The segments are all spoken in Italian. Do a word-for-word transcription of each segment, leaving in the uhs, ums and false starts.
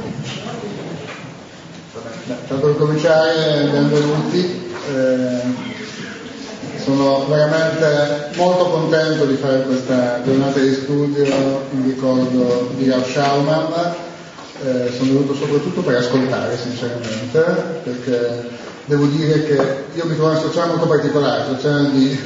Tanto per cominciare, benvenuti. Eh, sono veramente molto contento di fare questa giornata di studio in ricordo di Rav Schauman. Eh, sono venuto soprattutto per ascoltare, sinceramente, perché devo dire che io mi trovo in una situazione molto particolare, una situazione di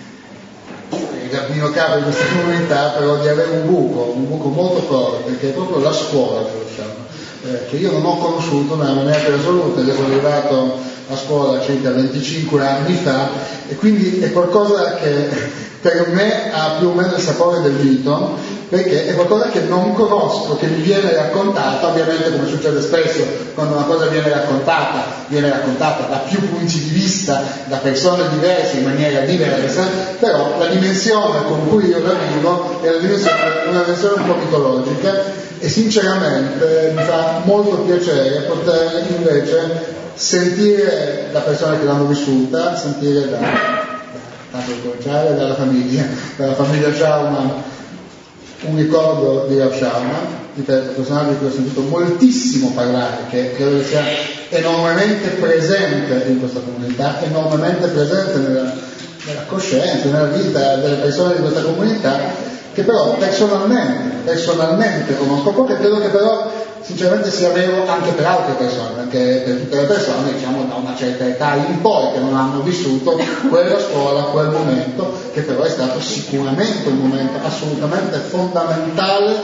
rabbino capo di questa comunità, però di avere un buco, un buco molto forte, che è proprio la scuola dello Schauman, eh, che io non ho conosciuto nella maniera più assoluta. Io sono arrivato a scuola circa venticinque anni fa e quindi è qualcosa che per me ha più o meno il sapore del mito, perché è qualcosa che non conosco, che mi viene raccontata, ovviamente come succede spesso quando una cosa viene raccontata, viene raccontata da più punti di vista, da persone diverse, in maniera diversa, però la dimensione con cui io la vivo è una dimensione, una dimensione un po' mitologica e sinceramente mi fa molto piacere poter invece sentire da persone che l'hanno vissuta, sentire da, tanto per cominciare, dalla famiglia, dalla famiglia Schauman, un ricordo di Rav Schauman, di personaggio di cui ho sentito moltissimo parlare, che credo che sia enormemente presente in questa comunità, enormemente presente nella, nella coscienza, nella vita delle persone di questa comunità, che però personalmente, personalmente conosco poco, e credo che però sinceramente sia vero anche per altre persone, perché per tutte le persone, diciamo, da una certa età in poi, che non hanno vissuto quella scuola, quel momento, che però è stato sicuramente un momento assolutamente fondamentale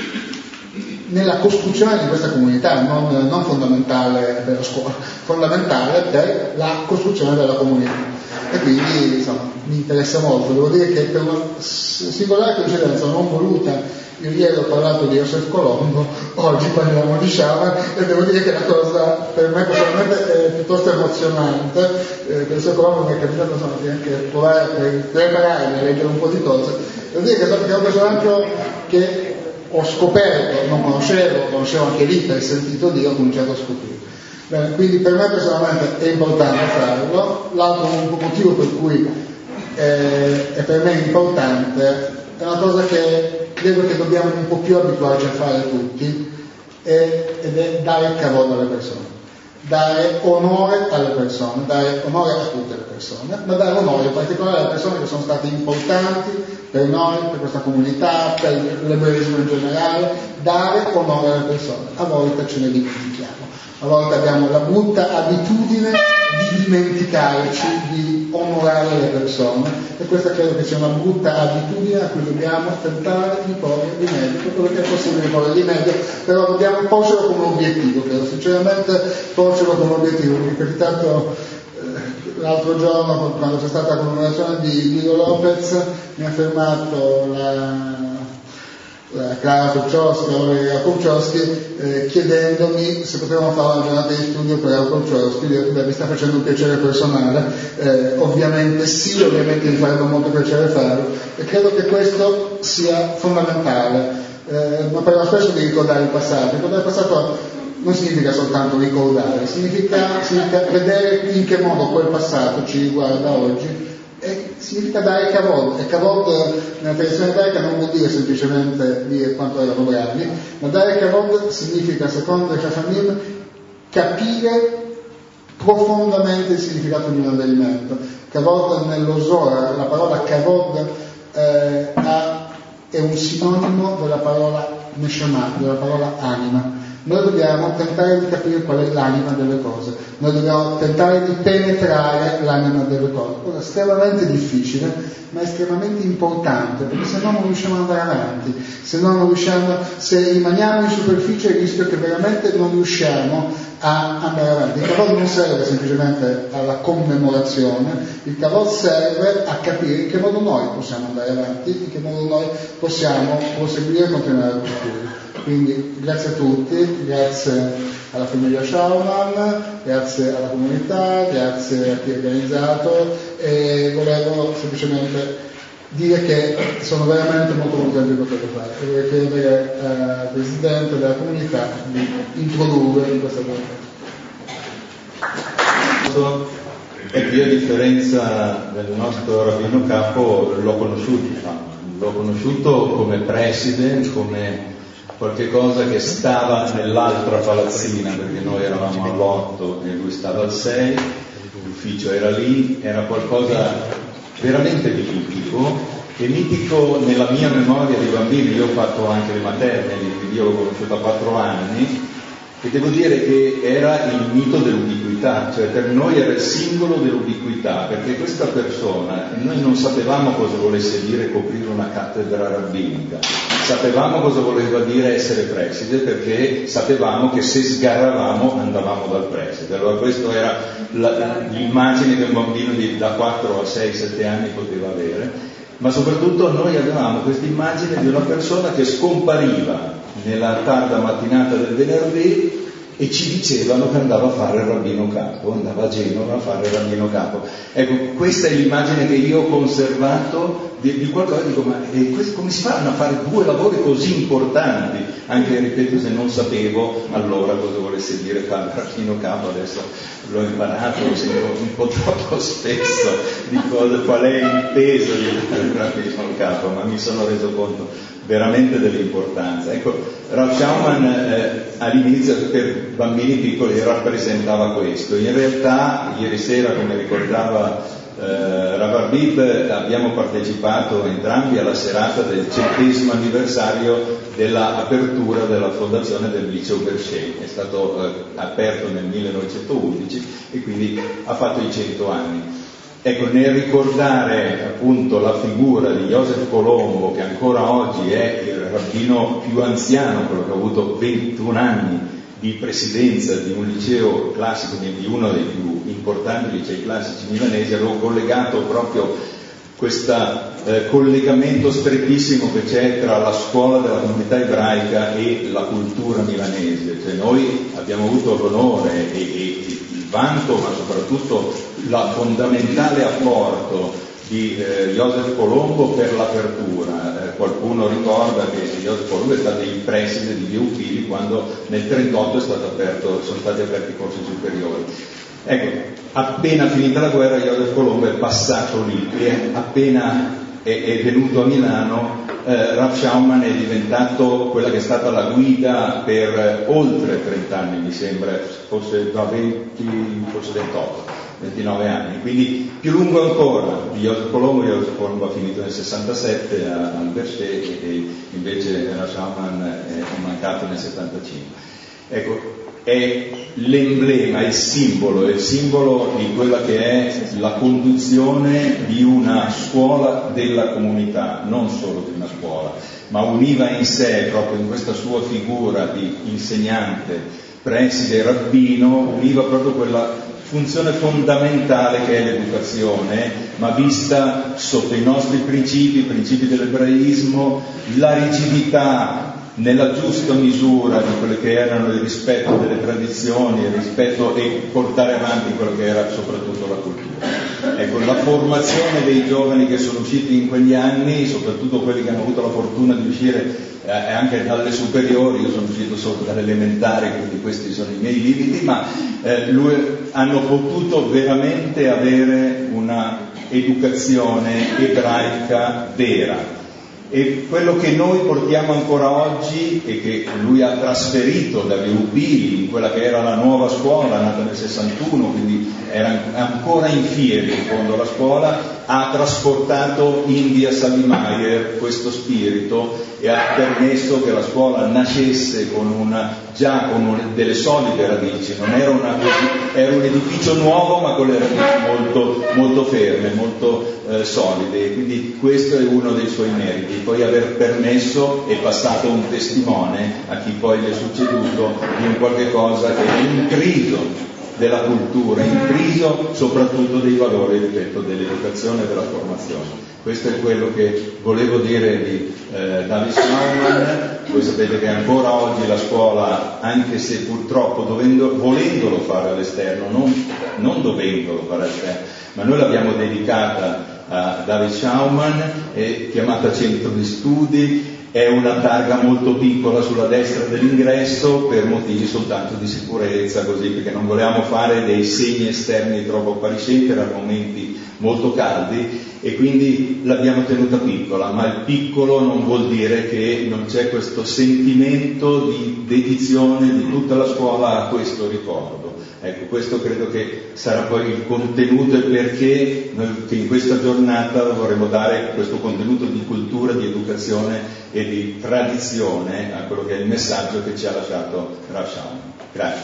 nella costruzione di questa comunità, non, non fondamentale per la scuola, fondamentale per la costruzione della comunità. E quindi insomma mi interessa molto. Devo dire che per una singolare coincidenza non voluta, io ieri ho parlato di Joseph Colombo, oggi parliamo di Schauman, e devo dire che la cosa per me personalmente è piuttosto emozionante, eh, per Joseph Colombo mi è capitato insomma, di anche provare a preparare, a leggere un po' di cose. Devo dire che è stato un personaggio che ho scoperto, non conoscevo, conoscevo anche lì, per sentito Dio, ho cominciato a scoprire. Bene, quindi per me personalmente è importante farlo. L'altro motivo per cui eh, è per me importante è una cosa che credo che dobbiamo un po' più abituarci a fare tutti, è, ed è dare cavolo alle persone, dare onore alle persone, dare onore a tutte le persone, ma dare onore in particolare alle persone che sono state importanti per noi, per questa comunità, per l'ebraismo in generale, dare onore alle persone. A volte ce ne dimentichiamo. A volte abbiamo la brutta abitudine di dimenticarci di onorare le persone, e questa credo che sia una brutta abitudine a cui dobbiamo tentare di porre rimedio, per quello che è possibile porre rimedio, però dobbiamo porcelo come obiettivo, credo sinceramente porcelo come obiettivo. Mi è capitato eh, l'altro giorno, quando c'è stata la commemorazione di Guido Lopez, mi ha fermato la Clara Kurczowski, Olga Kurczowski, eh, chiedendomi se potevamo fare una giornata di studio per Clara Kurczowski. Io ho detto, beh, mi sta facendo un piacere personale, eh, ovviamente sì, ovviamente mi farebbe molto piacere farlo, e credo che questo sia fondamentale. Eh, ma parliamo spesso di ricordare il passato. Ricordare il passato non significa soltanto ricordare, significa, significa vedere in che modo quel passato ci riguarda oggi, e significa dare kavod. E kavod nella tradizione ebraica non vuol dire semplicemente dire quanto erano bravi, ma dare kavod significa, secondo i Chachamim, capire profondamente il significato di un avvenimento. Kavod nello Zohar, la parola kavod eh, ha, è un sinonimo della parola neshama, della parola anima. Noi dobbiamo tentare di capire qual è l'anima delle cose, noi dobbiamo tentare di penetrare l'anima delle cose, cosa estremamente difficile, ma estremamente importante, perché se no non riusciamo ad andare avanti, se no non riusciamo, se rimaniamo in superficie il rischio che veramente non riusciamo a andare avanti. Il kavod non serve semplicemente alla commemorazione, il kavod serve a capire in che modo noi possiamo andare avanti, in che modo noi possiamo proseguire e continuare a costruire. Quindi grazie a tutti, grazie alla famiglia Schauman, grazie alla comunità, grazie a chi ha organizzato, e volevo semplicemente dire che sono veramente molto contento di poterlo fare e vorrei chiedere al Presidente della comunità di introdurre in questa cosa. Io, a differenza del nostro rabbino capo, l'ho conosciuto, l'ho conosciuto come president, come qualche cosa che stava nell'altra palazzina, perché noi eravamo all'otto e lui stava al sei, l'ufficio era lì, era qualcosa veramente di mitico, e mitico nella mia memoria di bambino. Io ho fatto anche le materne, quindi io l'ho conosciuto a quattro anni, e devo dire che era il mito dell'ubiquità, cioè per noi era il simbolo dell'ubiquità, perché questa persona, noi non sapevamo cosa volesse dire coprire una cattedra rabbinica, sapevamo cosa voleva dire essere preside, perché sapevamo che se sgarravamo andavamo dal preside. Allora questa era la, l'immagine che un bambino di, da quattro a sei sette anni poteva avere, ma soprattutto noi avevamo questa immagine di una persona che scompariva nella tarda mattinata del venerdì e ci dicevano che andava a fare il rabbino capo, andava a Genova a fare il rabbino capo. Ecco, questa è l'immagine che io ho conservato di, di qualcosa, dico, ma eh, questo, come si fanno a fare due lavori così importanti? Anche, ripeto, se non sapevo allora cosa volesse dire fare il rabbino capo, adesso l'ho imparato, lo sento un po' troppo spesso di cosa, qual è il peso del rabbino capo, ma mi sono reso conto veramente dell'importanza. Ecco, Rav Schauman eh, all'inizio per bambini piccoli rappresentava questo. In realtà ieri sera, come ricordava eh, Rav Arbib, abbiamo partecipato entrambi alla serata del centesimo anniversario dell'apertura della fondazione del liceo Berchet. È stato eh, aperto nel millenovecentoundici e quindi ha fatto i cento anni. Ecco, nel ricordare appunto la figura di Joseph Colombo, che ancora oggi è il rabbino più anziano, quello che ha avuto ventuno anni di presidenza di un liceo classico, di uno dei più importanti licei classici milanesi, avevo collegato proprio questo eh, collegamento strettissimo che c'è tra la scuola della comunità ebraica e la cultura milanese. Cioè noi abbiamo avuto l'onore e, e il vanto, ma soprattutto la fondamentale apporto di eh, Joseph Colombo per l'apertura. Eh, qualcuno ricorda che Joseph Colombo è stato il preside di Via Upili quando nel trentotto è stato aperto, sono stati aperti i corsi superiori. Ecco, appena finita la guerra Joseph Colombo è passato lì e appena è, è venuto a Milano eh, Rav Schauman è diventato quella che è stata la guida per oltre trenta anni, mi sembra, forse da venti, forse ventotto, ventinove anni, quindi più lungo ancora di Joseph Colombo. Joseph Colombo ha finito nel sessantasette al Berchet e invece Rav Schauman è mancato nel settantacinque. Ecco, è l'emblema, il simbolo, è il simbolo di quella che è la conduzione di una scuola della comunità, non solo di una scuola, ma univa in sé, proprio in questa sua figura di insegnante, preside, rabbino, univa proprio quella funzione fondamentale che è l'educazione, ma vista sotto i nostri principi, i principi dell'ebraismo, la rigidità nella giusta misura di quelle che erano il rispetto delle tradizioni, il rispetto e portare avanti quello che era soprattutto la cultura. Ecco, la formazione dei giovani che sono usciti in quegli anni, soprattutto quelli che hanno avuto la fortuna di uscire eh, anche dalle superiori, io sono uscito solo dalle elementari, quindi questi sono i miei limiti, ma eh, lui, hanno potuto veramente avere una educazione ebraica vera. E quello che noi portiamo ancora oggi e che lui ha trasferito da Via Upili in quella che era la nuova scuola nata nel sessantuno, quindi era ancora in fieri in fondo la scuola, ha trasportato in Via Salimaier questo spirito e ha permesso che la scuola nascesse con una, già con una, delle solide radici. Non era, una, era un edificio nuovo ma con le radici molto, molto ferme, molto eh, solide, quindi questo è uno dei suoi meriti. Poi aver permesso e passato un testimone a chi poi gli è succeduto di un qualche cosa che è intriso della cultura, intriso soprattutto dei valori, ripeto, dell'educazione e della formazione. Questo è quello che volevo dire di eh, David Schauman. Voi sapete che ancora oggi la scuola, anche se purtroppo dovendo, volendolo fare all'esterno, non, non dovendolo fare all'esterno, ma noi l'abbiamo dedicata a David Schauman, è chiamata centro di studi, è una targa molto piccola sulla destra dell'ingresso per motivi soltanto di sicurezza, così, perché non volevamo fare dei segni esterni troppo appariscenti, erano momenti molto caldi e quindi l'abbiamo tenuta piccola, ma il piccolo non vuol dire che non c'è questo sentimento di dedizione di tutta la scuola a questo ricordo. Ecco, questo credo che sarà poi il contenuto e perché noi che in questa giornata vorremmo dare questo contenuto di cultura, di educazione e di tradizione a quello che è il messaggio che ci ha lasciato Rashan. Grazie.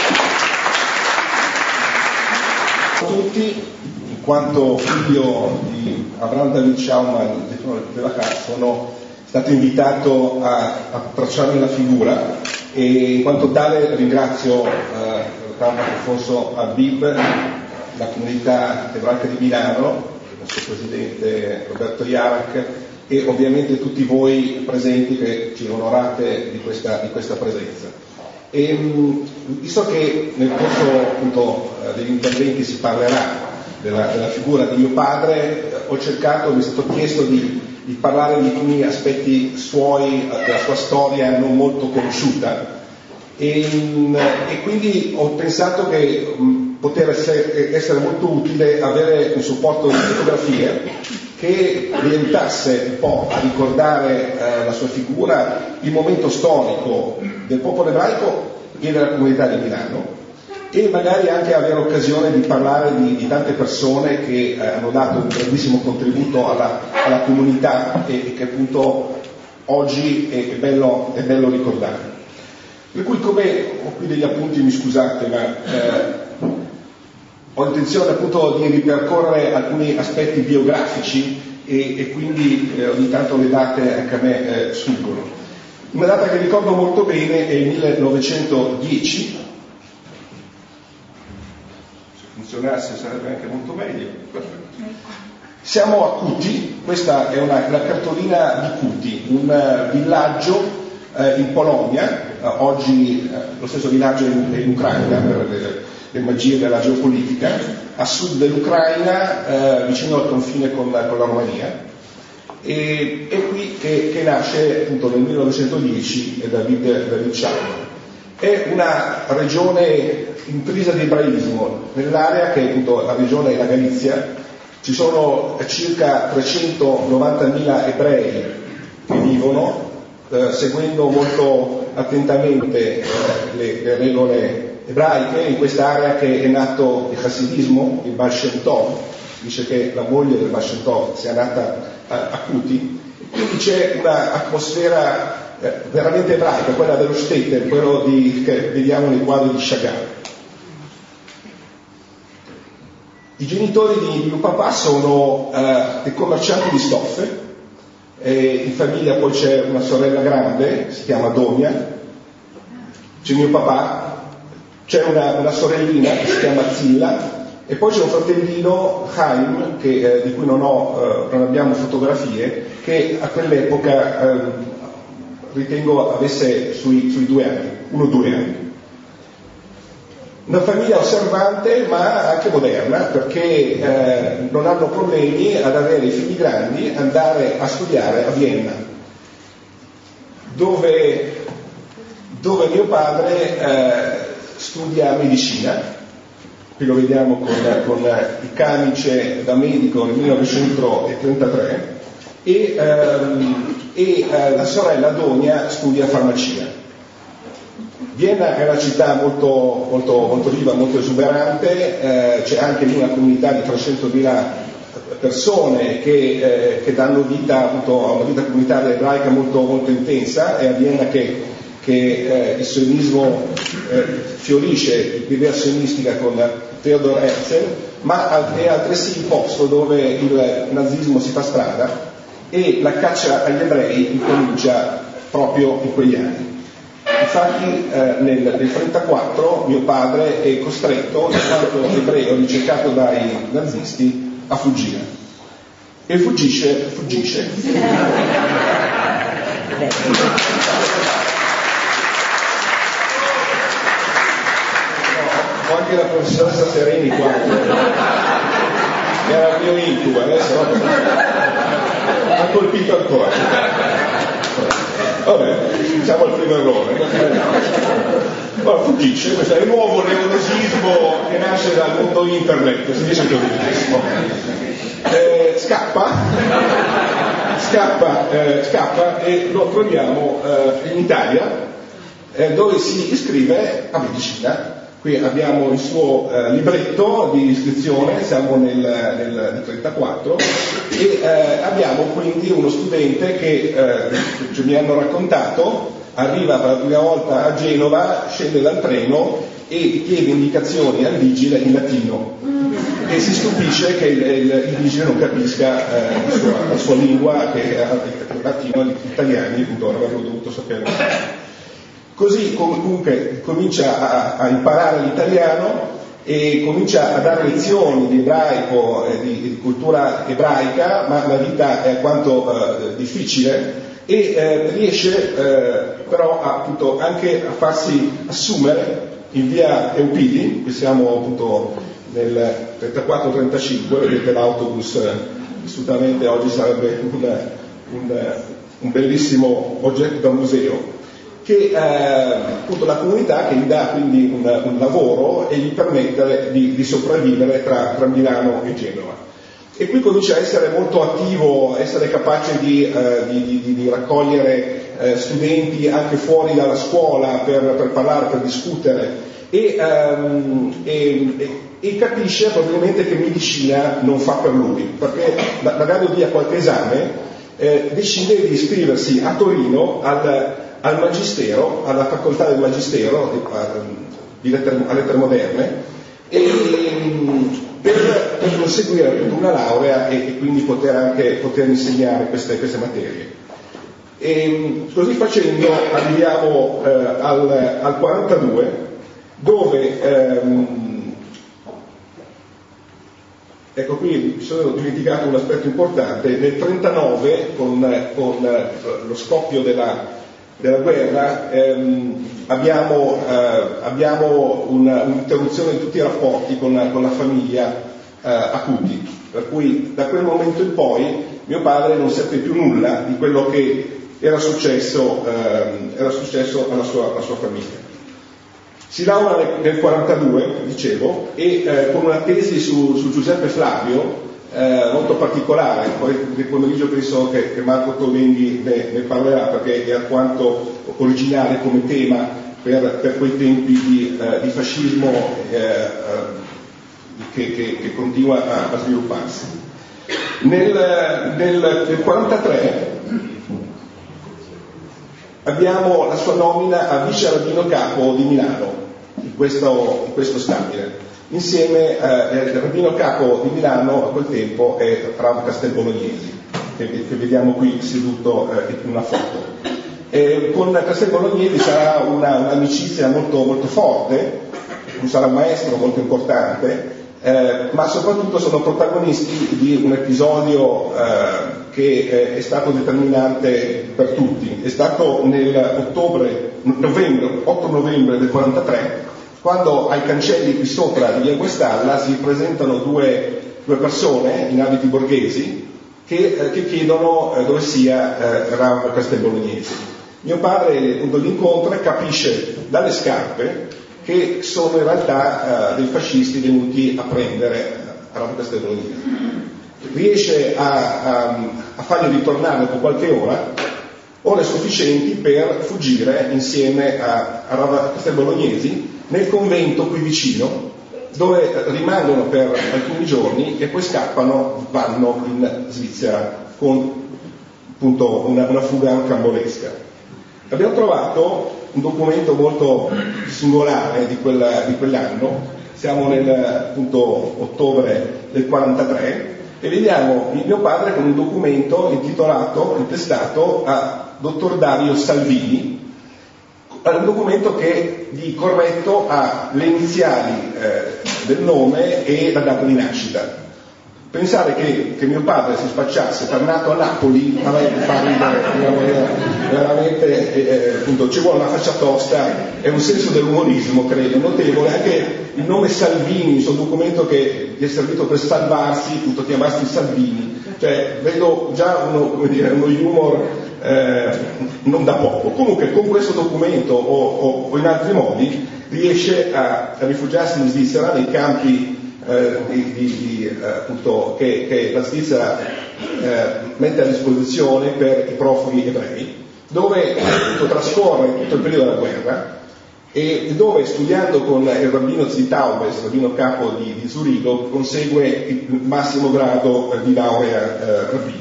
Ciao a tutti, in quanto figlio di Abraham David Schaumann della Casa sono stato invitato a, a tracciarmi la figura e in quanto tale ringrazio eh, Alfonso Habib, la comunità ebraica di Milano, il nostro presidente Roberto Jarak e ovviamente tutti voi presenti che ci onorate di questa, di questa presenza. E, visto che nel corso appunto degli interventi si parlerà della, della figura di mio padre, ho cercato, mi è stato chiesto di, di parlare di alcuni aspetti suoi, della sua storia non molto conosciuta. E, e quindi ho pensato che mh, poteva essere, essere molto utile avere un supporto di fotografie che vi aiutasse un po' a ricordare eh, la sua figura, il momento storico del popolo ebraico e della comunità di Milano e magari anche avere occasione di parlare di, di tante persone che eh, hanno dato un grandissimo contributo alla, alla comunità e, e che appunto oggi è, è, bello, è bello ricordare. Per cui, come ho qui degli appunti, mi scusate, ma eh, ho intenzione appunto di ripercorrere alcuni aspetti biografici e, e quindi eh, ogni tanto le date anche a me eh, sfuggono. Una data che ricordo molto bene è il millenovecentodieci, se funzionasse sarebbe anche molto meglio. Perfetto. Siamo a Cuti, questa è una, una cartolina di Cuti, un uh, villaggio in Polonia, oggi lo stesso villaggio è in Ucraina per le, le magie della geopolitica, a sud dell'Ucraina, eh, vicino al confine con la, con la Romania, e è qui che, che nasce appunto nel millenovecentodieci David, David Schaumann. È una regione intrisa di ebraismo, nell'area che è appunto la regione è la Galizia, ci sono circa trecentonovantamila ebrei che vivono, Eh, seguendo molto attentamente eh, le, le regole ebraiche in quest'area che è nato il Hasidismo, il Baal Shem Tov, dice che la moglie del Baal Shem Tov sia nata a, a Cuti, quindi c'è un'atmosfera eh, veramente ebraica, quella dello Stater, quello di, che vediamo nei quadri di Chagall. I genitori di mio papà sono eh, dei commercianti di stoffe. E in famiglia poi c'è una sorella grande, si chiama Donia, c'è mio papà, c'è una, una sorellina che si chiama Zilla e poi c'è un fratellino, Chaim, che, eh, di cui non, ho, eh, non abbiamo fotografie, che a quell'epoca eh, ritengo avesse sui, sui due anni, uno o due anni. Una famiglia osservante ma anche moderna, perché eh, non hanno problemi ad avere i figli grandi, andare a studiare a Vienna, dove, dove mio padre eh, studia medicina. Qui lo vediamo con, con il camice da medico nel millenovecentotrentatré e, ehm, e eh, la sorella Donia studia farmacia. Vienna è una città molto, molto, molto viva, molto esuberante, eh, c'è anche lì una comunità di trecentomila persone che, eh, che danno vita appunto, a una vita comunitaria ebraica molto, molto intensa. È a Vienna che, che eh, il sionismo eh, fiorisce, l'idea sionistica con Theodor Herzl, ma è altresì il posto dove il nazismo si fa strada e la caccia agli ebrei incomincia proprio in quegli anni. Infatti eh, nel millenovecentotrentaquattro mio padre è costretto, in quanto ebreo ricercato dai nazisti, a fuggire. E fuggisce, fuggisce. No, ho anche la professoressa Sereni qua. Era il mio incubo, adesso ha colpito ancora. Vabbè, diciamo il primo errore. Allora, fuggisce, questo è il nuovo neologismo che nasce dal mondo internet, si dice così. Eh, scappa, scappa, eh, scappa e lo troviamo eh, in Italia, eh, dove si iscrive a medicina. Qui abbiamo il suo eh, libretto di iscrizione, siamo nel, nel, nel trentaquattro, e eh, abbiamo quindi uno studente che eh, cioè, mi hanno raccontato, arriva per la prima volta a Genova, scende dal treno e chiede indicazioni al vigile in latino e si stupisce che il, il, il vigile non capisca eh, la, sua, la sua lingua, che è il latino, gli italiani appunto avrebbero dovuto sapere. Così comunque comincia a, a imparare l'italiano e comincia a dare lezioni di ebraico e di, di cultura ebraica, ma la vita è alquanto eh, difficile e eh, riesce eh, però appunto anche a farsi assumere in via Eupidi, qui siamo appunto nel trentaquattro trentacinque, vedete l'autobus, assolutamente oggi sarebbe un, un, un bellissimo oggetto da museo, che eh, appunto la comunità che gli dà quindi un, un lavoro e gli permette di, di sopravvivere tra, tra Milano e Genova. E qui comincia a essere molto attivo, essere capace di, eh, di, di, di raccogliere eh, studenti anche fuori dalla scuola per, per parlare, per discutere e, ehm, e, e, e capisce probabilmente che medicina non fa per lui, perché magari via qualche esame eh, decide di iscriversi a Torino al al Magistero, alla facoltà del Magistero di lettere, a lettere moderne, e per, per conseguire una laurea e, e quindi poter anche poter insegnare queste, queste materie. E così facendo arriviamo eh, al, al quarantadue, dove ehm, ecco qui mi sono dimenticato un aspetto importante. Nel trentanove con, con lo scoppio della della guerra ehm, abbiamo, eh, abbiamo una, un'interruzione di tutti i rapporti con, con la famiglia eh, acuti, per cui da quel momento in poi mio padre non seppe più nulla di quello che era successo, eh, era successo alla sua, alla sua famiglia. Si laurea nel quarantadue, dicevo, e eh, con una tesi su, su Giuseppe Flavio Eh, molto particolare, poi nel pomeriggio penso che, che Marco Tolenghi ne, ne parlerà, perché è alquanto originale come tema per, per quei tempi di, eh, di fascismo eh, eh, che, che, che continua a, a svilupparsi. Nel, nel, nel quarantatré abbiamo la sua nomina a vice rabbino capo di Milano, in questo, in questo stabile. Insieme eh, il rabbino capo di Milano a quel tempo è Rav Castelbolognesi, che, che vediamo qui seduto eh, in una foto. E con Castelbolognesi sarà una, un'amicizia molto, molto forte, sarà un maestro molto importante, eh, ma soprattutto sono protagonisti di un episodio eh, che eh, è stato determinante per tutti. È stato nel ottobre, novembre, otto novembre del quarantatré, quando ai cancelli qui sopra di via Guastalla si presentano due, due persone in abiti borghesi che, eh, che chiedono eh, dove sia eh, Rav Castelbolognesi. Mio padre appunto li incontra e capisce dalle scarpe che sono in realtà eh, dei fascisti venuti a prendere Rav Castelbolognesi. Riesce a, a, a farli ritornare dopo qualche ora, ore sufficienti per fuggire insieme a, a Rav Castelbolognesi nel convento qui vicino, dove rimangono per alcuni giorni e poi scappano, vanno in Svizzera con appunto una, una fuga rocambolesca. Abbiamo trovato un documento molto singolare di, quella, di quell'anno, siamo nel appunto ottobre del quarantatré e vediamo mio padre con un documento intitolato, intestato a dottor Dario Salvini, un documento che di corretto ha le iniziali eh, del nome e la data di nascita. pensare che, che mio padre si spacciasse per nato a Napoli a me fa ridere in una maniera veramente, eh, appunto, ci vuole una faccia tosta e un senso dell'umorismo, credo, notevole. Anche il nome Salvini, sul documento che gli è servito per salvarsi, appunto, chiamarsi Salvini, cioè vedo già uno, come dire, uno humor eh, non da poco. Comunque con questo documento o, o, o in altri modi riesce a, a rifugiarsi in Svizzera, nei campi Eh, di, di, di, eh, appunto, che, che la Svizzera eh, mette a disposizione per i profughi ebrei, dove appunto, trascorre tutto il periodo della guerra e dove, studiando con il rabbino Zitaubes, il rabbino capo di, di Zurigo, consegue il massimo grado di laurea eh, rabbinica.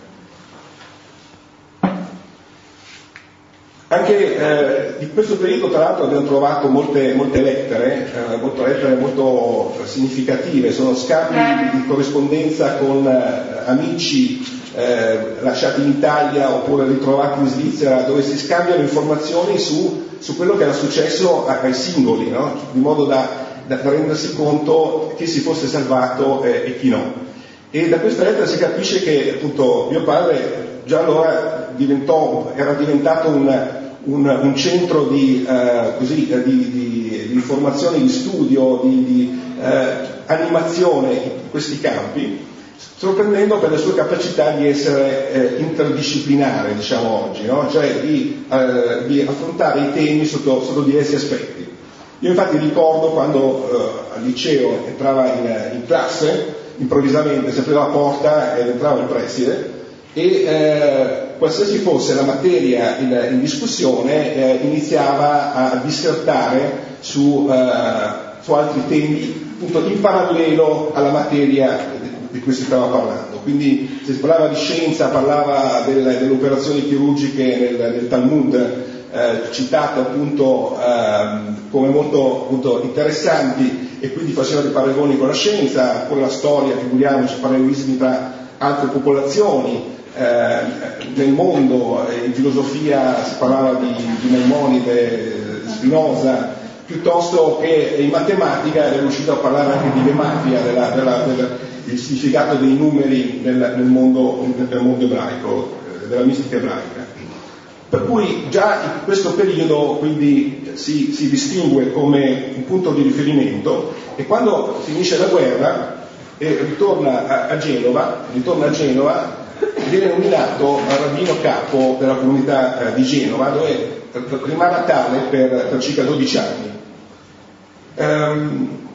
Anche eh, di questo periodo, tra l'altro, abbiamo trovato molte, molte lettere, eh, molte lettere molto significative, sono scambi di corrispondenza con eh, amici eh, lasciati in Italia oppure ritrovati in Svizzera, dove si scambiano informazioni su, su quello che era successo ai singoli, no? Di modo da, da rendersi conto chi si fosse salvato eh, e chi no. E da questa lettera si capisce che appunto mio padre già allora diventò, era diventato un, un, un centro di, eh, così, di, di, di informazione, di studio, di, di eh, animazione in questi campi, sorprendendo per le sue capacità di essere eh, interdisciplinare, diciamo oggi, no? Cioè di, eh, di affrontare i temi sotto, sotto diversi aspetti. Io infatti ricordo quando eh, al liceo entrava in, in classe, improvvisamente si apriva la porta ed entrava il preside e eh, qualsiasi fosse la materia in, in discussione eh, iniziava a dissertare su, eh, su altri temi, appunto in parallelo alla materia di cui si stava parlando. Quindi si parlava di scienza, parlava del, delle operazioni chirurgiche nel, nel Talmud, eh, citate appunto eh, come molto appunto, interessanti, e quindi faceva dei paragoni con la scienza, con la storia, figuriamoci, parallelismi tra altre popolazioni. Eh, nel mondo, eh, in filosofia si parlava di, di Maimonide, Spinoza, piuttosto che in matematica era riuscito a parlare anche di gematria, della, della, della, del significato dei numeri nel, nel, mondo, nel mondo ebraico, eh, della mistica ebraica. Per cui già in questo periodo quindi si, si distingue come un punto di riferimento, e quando finisce la guerra e ritorna a, a Genova, ritorna a Genova viene nominato rabbino capo della comunità eh, di Genova, dove rimane tale per, per circa dodici anni. Ehm,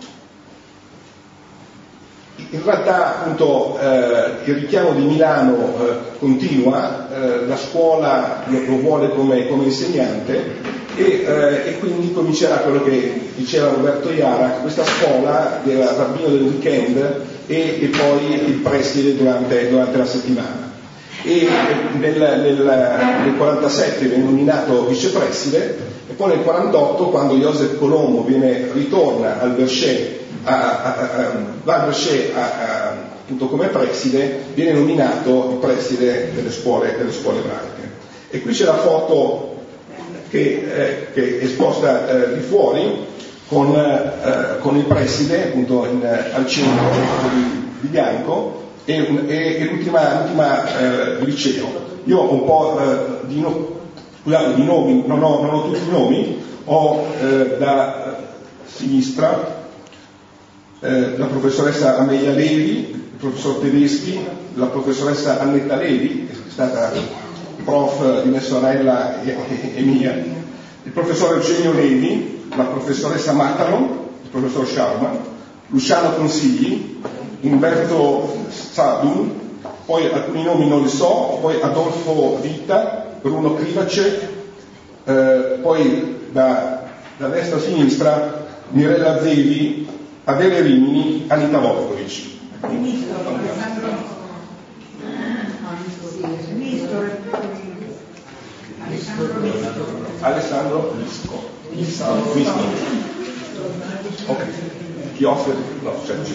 in realtà appunto eh, il richiamo di Milano eh, continua, eh, la scuola lo, lo vuole come, come insegnante e, eh, e quindi comincerà quello che diceva Roberto Iara, questa scuola del rabbino del weekend e, e poi il preside durante, durante la settimana. E nel, nel, nel quarantasette viene nominato vicepreside e poi nel quarantotto, quando Joseph Colombo viene, ritorna al Berchet, a, a, a, va al Berchet a, a, appunto come preside, viene nominato il preside delle scuole, delle scuole ebraiche. E qui c'è la foto che, eh, che è esposta eh, di fuori con, eh, con il preside appunto in, al centro di, di bianco e, e, e l'ultima, l'ultima eh, liceo. Io ho un po' eh, di, no, scusate, di nomi, non ho, non ho tutti i nomi, ho eh, da sinistra eh, la professoressa Amelia Levi, il professor Tedeschi, la professoressa Annetta Levi, che è stata prof di mia sorella e, e, e mia, il professor Eugenio Levi, la professoressa Matalon, il professor Schaumann, Luciano Consigli, Umberto Sadun, poi alcuni nomi non li so, poi Adolfo Vita, Bruno Krivacek, eh, poi da, da destra a sinistra Mirella Zevi, Adele Rimini, Anita Volkovic. Alessandro Lisco. Lisco. Ok. Chi offre? No, c'è cioè,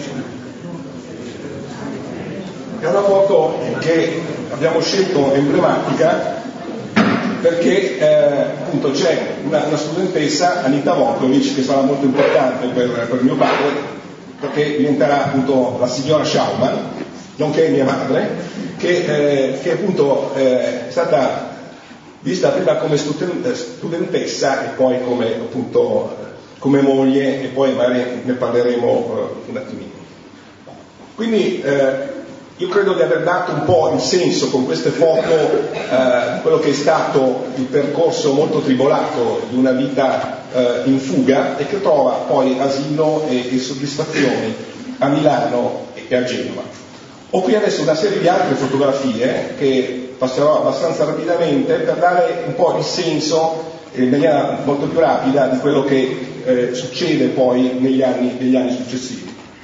è una foto che abbiamo scelto emblematica perché eh, appunto c'è una, una studentessa, Anita Volkovic, che sarà molto importante per, per mio padre, perché diventerà appunto la signora Schaumann, nonché mia madre, che, eh, che appunto eh, è stata vista prima come studentessa e poi come appunto come moglie, e poi magari ne parleremo uh, un attimino. Quindi eh, io credo di aver dato un po' il senso con queste foto eh, di quello che è stato il percorso molto tribolato di una vita eh, in fuga e che trova poi asilo e, e soddisfazioni a Milano e a Genova. Ho qui adesso una serie di altre fotografie che passerò abbastanza rapidamente per dare un po' il senso in maniera molto più rapida di quello che eh, succede poi negli anni, negli anni successivi.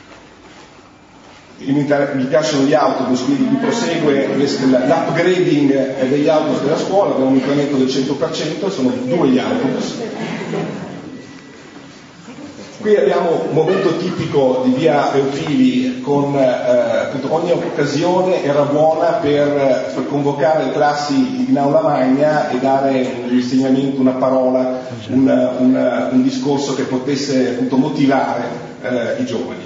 Mi, mi piacciono gli autobus, quindi qui prosegue l'upgrading degli autobus della scuola, abbiamo un incremento del cento per cento, sono due gli autobus. Qui abbiamo un momento tipico di via Eufili, con eh, appunto, ogni occasione era buona per, per convocare le classi in aula magna e dare un insegnamento, una parola, un, un, un discorso che potesse appunto motivare eh, i giovani.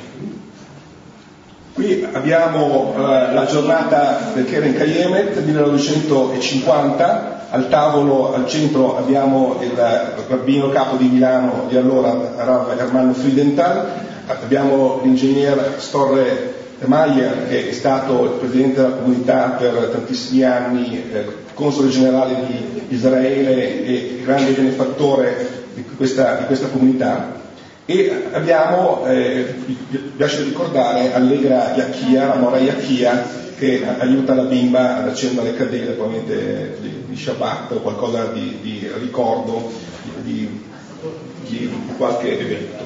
Qui abbiamo eh, la giornata del Keren Kayemet millenovecentocinquanta. Al tavolo, al centro, abbiamo il rabbino capo di Milano di allora, Rav Ermanno Friedenthal, abbiamo l'ingegner Storre Mayer, che è stato il presidente della comunità per tantissimi anni, eh, console generale di Israele e grande benefattore di questa, di questa comunità. E abbiamo, eh, mi piace ricordare, Allegra Iachia, la Mora Iachia, che aiuta la bimba ad accendere le candele, probabilmente di, di Shabbat o qualcosa di, di ricordo di, di, di qualche evento.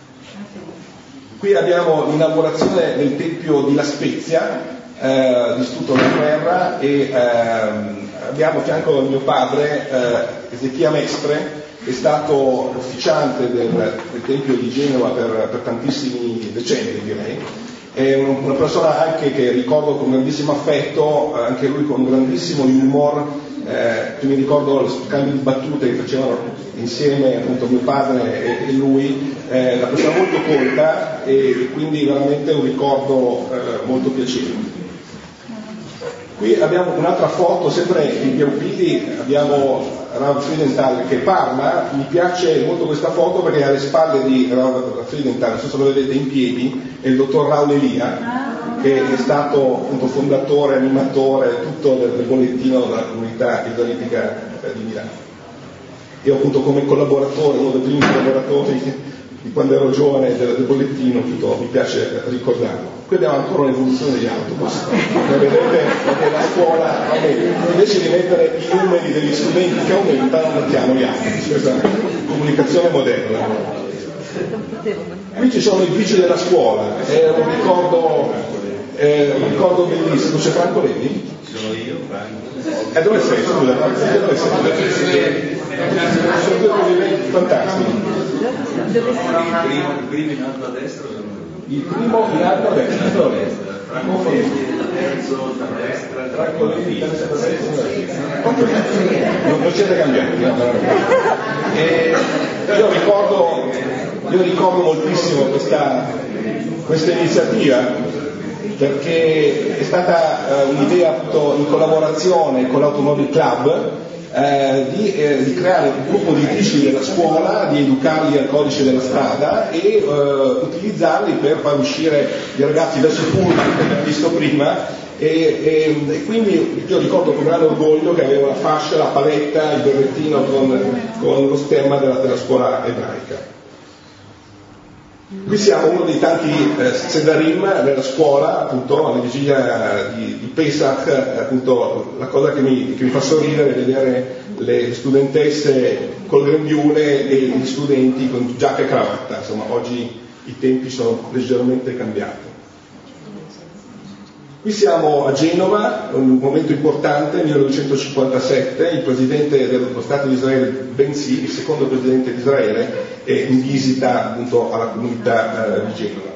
Qui abbiamo l'inaugurazione del Tempio di La Spezia, eh, distrutto dalla guerra, e ehm, abbiamo a fianco mio padre, eh, Ezechia Mestre, che è stato ufficiante del, del Tempio di Genova per, per tantissimi decenni, direi. È una persona anche che ricordo con grandissimo affetto, anche lui con grandissimo humor, eh, mi ricordo lo scambio di battute che facevano insieme appunto mio padre e, e lui, eh, una persona molto colta e quindi veramente un ricordo eh, molto piacevole. Qui abbiamo un'altra foto, sempre in via Eufili, abbiamo Rav Friedenthal che parla. Mi piace molto questa foto perché alle spalle di Rav Friedenthal, non so se lo vedete in piedi, è il dottor Raul Elia, che è stato appunto fondatore, animatore, tutto del, del bollettino della comunità israelitica di Milano. Io appunto come collaboratore, uno dei primi collaboratori di quando ero giovane del, del bollettino, appunto, mi piace ricordarlo. Qui abbiamo ancora un'evoluzione degli autobus, come vedete la scuola, invece di mettere i numeri degli studenti che aumentano, mettiamo gli autobus, questa è comunicazione moderna. Qui ci sono i vigili della scuola, è un ricordo, è un ricordo bellissimo. C'è Franco Levi? Sono io, Franco. E eh, dove sei? Scusa, dove sei? Sono due movimenti fantastici. Il primo, il primo in alto a destra sono il primo in alto a destra, Franco Levi, il terzo da destra, Franco Levi, il terzo da destra, non siete cambiati. E io ricordo, io ricordo moltissimo questa, questa iniziativa, perché è stata uh, un'idea appunto in collaborazione con l'Automobile Club, Eh, di, eh, di creare un gruppo di vigili della scuola, di educarli al codice della strada e eh, utilizzarli per far uscire i ragazzi verso il pullman che abbiamo visto prima, e, e, e quindi io ricordo con grande orgoglio che avevo la fascia, la paletta, il berrettino con, con lo stemma della, della scuola ebraica. Qui siamo uno dei tanti eh, sedarim della scuola, appunto alla vigilia di, di Pesach, appunto la cosa che mi, che mi fa sorridere è vedere le studentesse col grembiule e gli studenti con giacca e cravatta. Insomma, oggi i tempi sono leggermente cambiati. Qui siamo a Genova, un momento importante, millenovecentocinquantasette, il presidente dello Stato di Israele Benzi, il secondo presidente di Israele, è in visita appunto alla comunità eh, di Genova.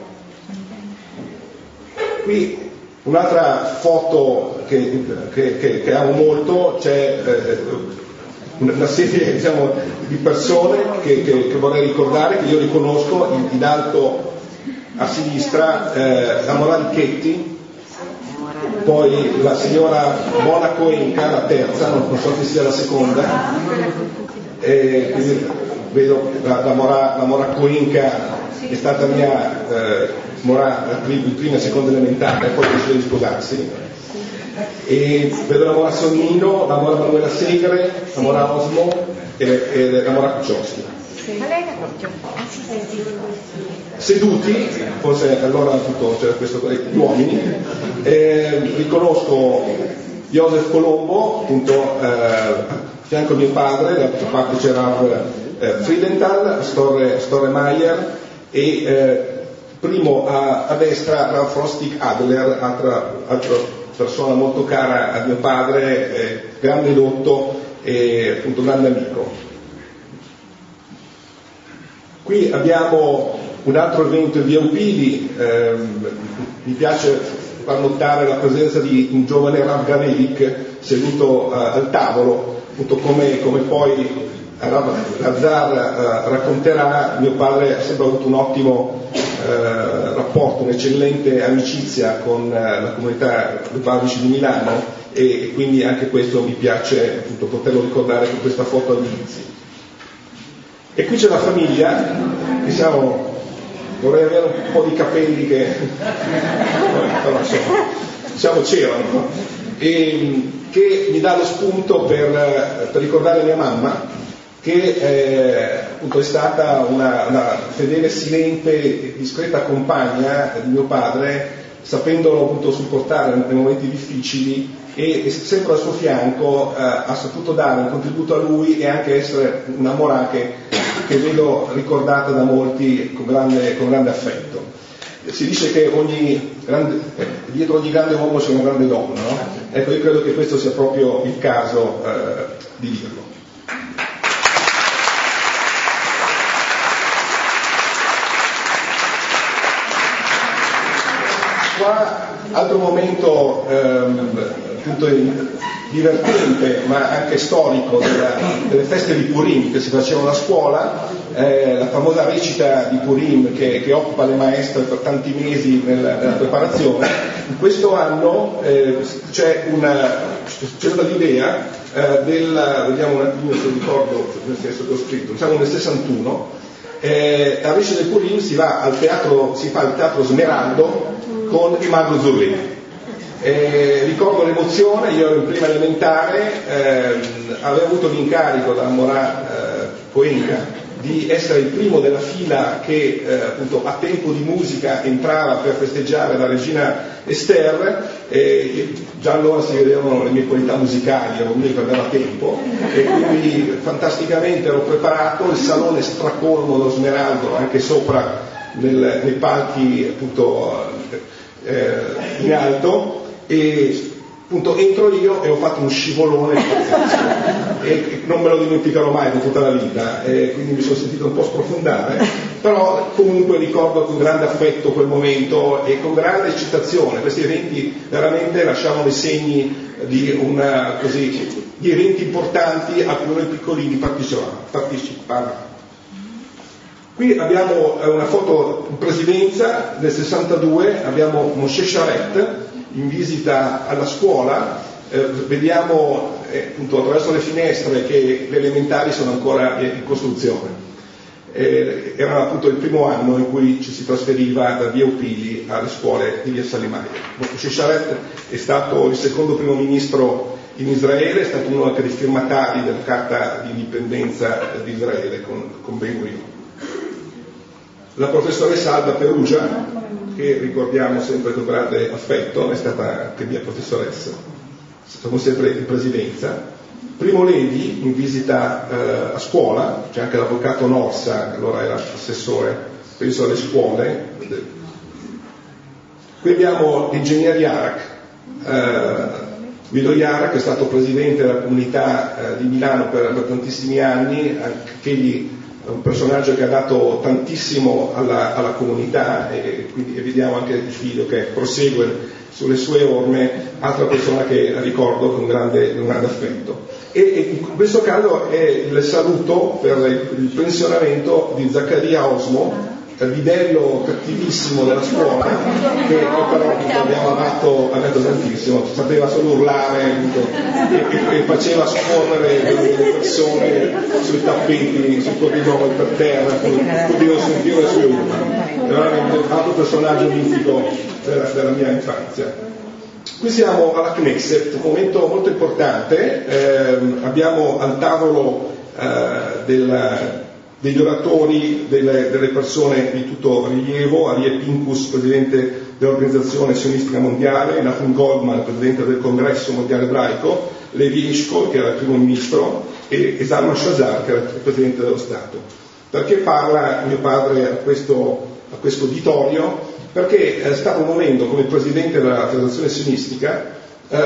Qui un'altra foto che, che, che, che amo molto, c'è eh, una serie diciamo, di persone che, che, che vorrei ricordare, che io riconosco in, in alto a sinistra, eh, la Moralichetti, poi la signora Mona Coenca, la terza, non so se sia la seconda, e quindi vedo la, la, Mora, la Mora Coenca è stata mia eh, Mora in prima e seconda elementare, poi decide di sposarsi, e vedo la Mora Sonnino, la Mora Manuela Segre, la Mora Osmo e, e la Mora Kuczowski. Seduti, forse allora tutto c'era questo, gli uomini, eh, riconosco Joseph Colombo, appunto, eh, a fianco a mio padre, dall'altra parte c'era eh, Friedenthal, Storre, Storre Mayer, e eh, primo a, a destra Ralf Rostig Adler, altra, altra persona molto cara a mio padre, eh, grande dotto e appunto grande amico. Qui abbiamo un altro evento in via Upili, ehm, mi piace far notare la presenza di un giovane Rav Ganelik seduto eh, al tavolo, appunto come, come poi Rav Lazar eh, racconterà, mio padre ha sempre avuto un ottimo eh, rapporto, un'eccellente amicizia con eh, la comunità Lubavitch di Milano, e, e quindi anche questo mi piace appunto poterlo ricordare con questa foto all'inizio. E qui c'è la famiglia, diciamo, vorrei avere un po' di capelli che però insomma, diciamo c'erano, e che mi dà lo spunto per, per ricordare mia mamma, che eh, appunto è stata una, una fedele, silente e discreta compagna di mio padre, sapendolo appunto supportare nei momenti difficili, e sempre al suo fianco eh, ha saputo dare un contributo a lui e anche essere una Morà che, che vedo ricordata da molti con grande, con grande affetto. Si dice che ogni grande, eh, dietro ogni grande uomo c'è una grande donna, no? Ecco, io credo che questo sia proprio il caso eh, di dirlo. Qua altro momento ehm, appunto divertente ma anche storico della, delle feste di Purim che si facevano a scuola, eh, la famosa recita di Purim che, che occupa le maestre per tanti mesi nella, nella preparazione. In questo anno eh, c'è una c'era l'idea eh, del, vediamo un attimo se ricordo nel senso che ho scritto, siamo nel sessantuno, eh, a recita di Purim si va al teatro, si fa il teatro Smeraldo con il Mago Zurlini. Eh, ricordo l'emozione, io in prima elementare ehm, avevo avuto l'incarico dalla Morà eh, Coenca di essere il primo della fila che eh, appunto a tempo di musica entrava per festeggiare la regina Esther, e già allora si vedevano le mie qualità musicali, ero l'unico che aveva tempo, e quindi fantasticamente ero preparato, il salone stracolmo dello Smeraldo, anche sopra nel, nei palchi appunto eh, in alto, e appunto entro io e ho fatto uno scivolone pazzesco e non me lo dimenticherò mai per tutta la vita, e quindi mi sono sentito un po' sprofondare, però comunque ricordo con grande affetto quel momento e con grande eccitazione. Questi eventi veramente lasciavano dei segni di, una, così, di eventi importanti a cui noi piccolini partecipavamo. Qui abbiamo una foto in presidenza del sessantadue, abbiamo Moshe Sharet in visita alla scuola, eh, vediamo eh, appunto attraverso le finestre che le elementari sono ancora in costruzione. Eh, era appunto il primo anno in cui ci si trasferiva da via Upili alle scuole di via Salimaia. Moshe Sharet è stato il secondo primo ministro in Israele, è stato uno dei firmatari della carta di indipendenza di Israele con, con Ben Gurion. La professoressa Alba Perugia, che ricordiamo sempre con grande affetto, è stata anche mia professoressa, siamo sempre in presidenza. Primo Levi in visita eh, a scuola, c'è anche l'avvocato Norsa, allora era assessore, penso alle scuole. Qui abbiamo l'ingegnere Yarak, eh, Guido Yarak, che è stato presidente della comunità eh, di Milano per, per tantissimi anni, anche egli è un personaggio che ha dato tantissimo alla, alla comunità, e quindi e vediamo anche il figlio che prosegue sulle sue orme, altra persona che ricordo con grande, con grande affetto. E, e in questo caso è il saluto per il pensionamento di Zaccaria Osmo, bidello cattivissimo della scuola, che, che però abbiamo amato, amato tantissimo, sapeva solo urlare e, e, e faceva scorrere delle persone sui tappeti, sui corridoi, per terra, potevano sentire le sue urla. È veramente un altro personaggio mitico della, della mia infanzia. Qui siamo alla Knesset, un momento molto importante, eh, abbiamo al tavolo eh, del, degli oratori, delle, delle persone di tutto rilievo, Aryeh Pincus, presidente dell'Organizzazione Sionistica Mondiale, Nahum Goldman, presidente del Congresso Mondiale Ebraico, Levi Eshkol, che era il primo ministro, e Zalman Shazar, che era il presidente dello Stato. Perché parla mio padre a questo, a questo uditorio? Perché eh, sta promuovendo come presidente della Federazione Sionistica eh,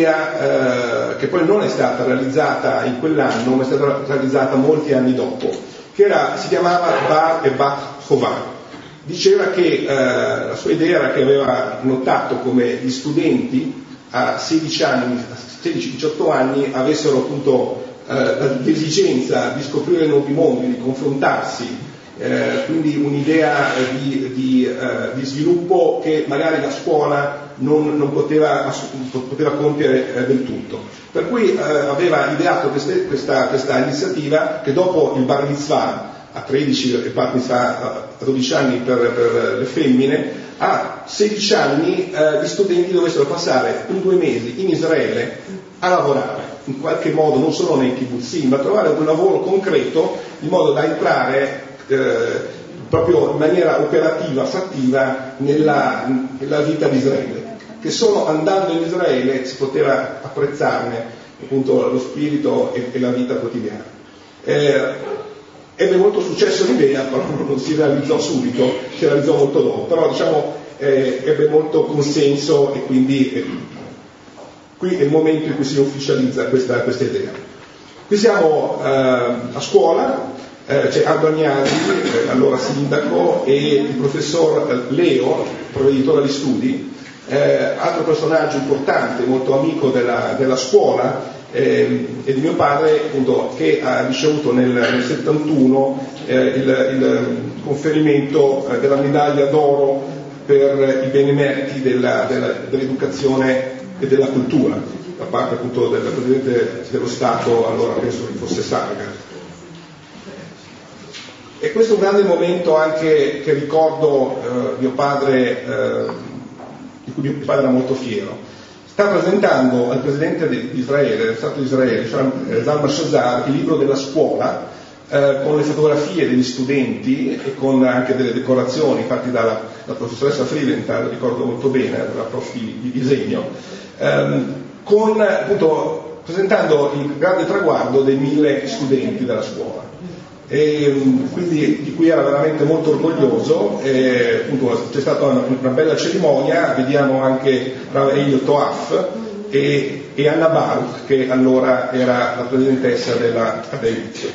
un'idea eh, che poi non è stata realizzata in quell'anno, ma è stata realizzata molti anni dopo, che era, si chiamava Bar e Bat Chovah. Diceva che eh, la sua idea era che aveva notato come gli studenti a sedici anni, sedici diciotto anni avessero appunto eh, l'esigenza di scoprire nuovi mondi, di confrontarsi. Eh, quindi un'idea di, di, eh, di sviluppo che magari la scuola non, non poteva, poteva compiere eh, del tutto. Per cui eh, aveva ideato queste, questa, questa iniziativa che dopo il Bar Mitzvah a tredici e Bar Mitzvah a dodici anni per, per le femmine, a sedici anni eh, gli studenti dovessero passare un due mesi in Israele a lavorare, in qualche modo non solo nei kibbutzim, ma trovare un lavoro concreto in modo da entrare Eh, proprio in maniera operativa, fattiva nella, nella vita di Israele, che solo andando in Israele si poteva apprezzarne appunto lo spirito e, e la vita quotidiana. Eh, ebbe molto successo l'idea, però non si realizzò subito, si realizzò molto dopo, però diciamo eh, ebbe molto consenso e quindi eh, qui è il momento in cui si ufficializza questa, questa idea. Qui siamo eh, a scuola. Eh, c'è Aldo Agnelli, eh, allora sindaco, e il professor Leo, provveditore agli studi, eh, altro personaggio importante, molto amico della, della scuola eh, e di mio padre, appunto, che ha ricevuto nel, nel settantuno eh, il, il conferimento eh, della medaglia d'oro per i benemeriti della, della, dell'educazione e della cultura, da parte appunto del Presidente dello Stato, allora penso che fosse Saragat. E questo è un grande momento anche che ricordo eh, mio padre, eh, di cui mio padre era molto fiero. Sta presentando al Presidente di Israele, dello Stato di Israele, Zalman Shazar, il libro della scuola, eh, con le fotografie degli studenti e con anche delle decorazioni fatte dalla, dalla professoressa Freeland, ricordo molto bene, la prof di, di disegno, ehm, con, appunto, presentando il grande traguardo dei mille studenti della scuola. E quindi di cui era veramente molto orgoglioso. E, appunto, c'è stata una, una bella cerimonia, vediamo anche Rav Elio Toaf e, e Anna Baruch, che allora era la presidentessa della Adelizio.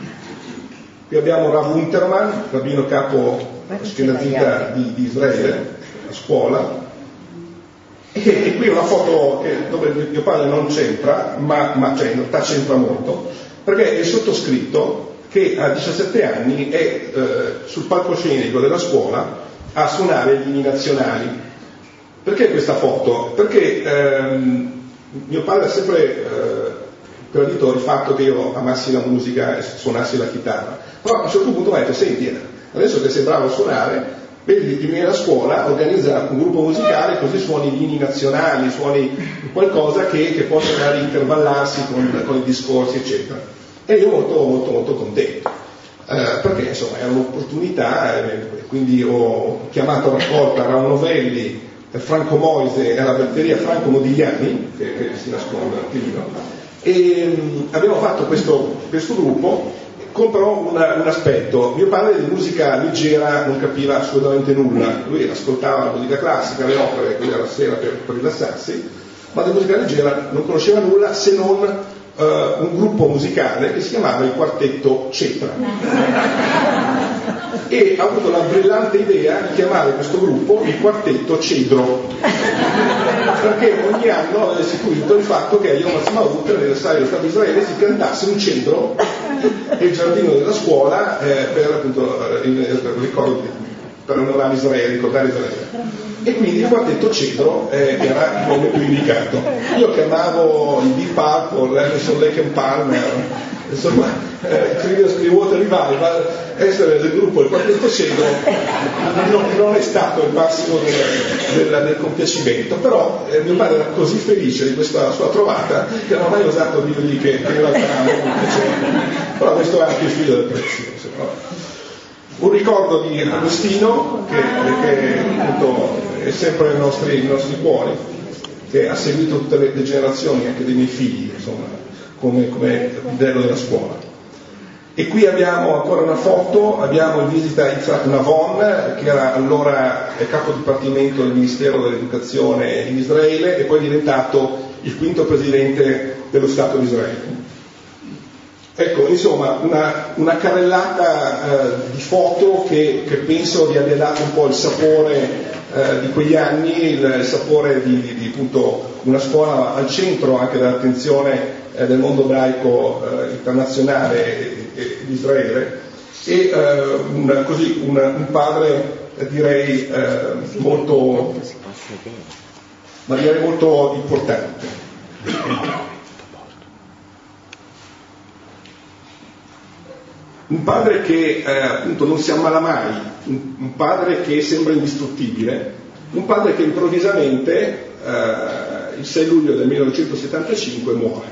Qui abbiamo Rav Unterman, rabbino capo Ashkenazita di, di Israele, a scuola, e, e qui una foto che, dove mio padre non c'entra, ma, ma c'è, in realtà c'entra molto, perché è sottoscritto che a diciassette anni è eh, sul palcoscenico della scuola a suonare gli inni nazionali. Perché questa foto? Perché ehm, mio padre ha sempre eh, gradito il fatto che io amassi la musica e suonassi la chitarra, però a un certo punto mi ha detto: senti, adesso che sei bravo a suonare, vedi che vieni alla scuola, organizza un gruppo musicale, così suoni gli inni nazionali, suoni qualcosa che, che possa magari intervallarsi con, con i discorsi, eccetera. E io molto molto molto contento, eh, perché insomma era un'opportunità, eh, quindi ho chiamato a raccolta Raul Novelli, eh, Franco Moise e la batteria Franco Modigliani, che, che si nasconde un attimino, e mh, abbiamo fatto questo, questo gruppo, con però una, un aspetto: mio padre di musica leggera non capiva assolutamente nulla, lui ascoltava la musica classica, le opere, quindi alla sera per, per rilassarsi, ma di musica leggera non conosceva nulla, se non Uh, un gruppo musicale che si chiamava il Quartetto Cetra, e ha avuto la brillante idea di chiamare questo gruppo il Quartetto Cedro. perché ogni anno aveva istituito il fatto che a Yom Ha'atzmaut, l'anniversario dello Stato di Israele, si piantasse un cedro nel giardino della scuola eh, per appunto il, il ricordo di, per onorare Israele, ricordare Israele. E quindi il quartetto cedro eh, era il nome più indicato. Io chiamavo i Deep Purple, Emerson, Lake and Palmer, insomma, eh, Creedence Clearwater Revival, essere del gruppo il quartetto cedro non, non è stato il massimo del, del, del compiacimento, però eh, mio padre era così felice di questa sua trovata che non ha mai osato dirgli che, che in realtà non mi piaceva. Però questo è anche il figlio del prezioso. No? Un ricordo di Agostino che, che appunto è sempre nei nostri, nei nostri cuori, che ha seguito tutte le, le generazioni anche dei miei figli, insomma, come, come modello della scuola. E qui abbiamo ancora una foto, abbiamo in visita Yitzhak Navon, che era allora capo dipartimento del Ministero dell'Educazione in Israele e poi è diventato il quinto presidente dello Stato di Israele. Ecco, insomma, una, una carrellata eh, di foto che, che penso vi abbia dato un po' il sapore eh, di quegli anni, il, il sapore di, di, di appunto una scuola al centro anche dell'attenzione eh, del mondo ebraico eh, internazionale di Israele e eh, un, così un, un padre eh, direi eh, molto, ma direi molto importante. Un padre che eh, appunto non si ammala mai, un, un padre che sembra indistruttibile, un padre che improvvisamente eh, il sei luglio del millenovecentosettantacinque muore.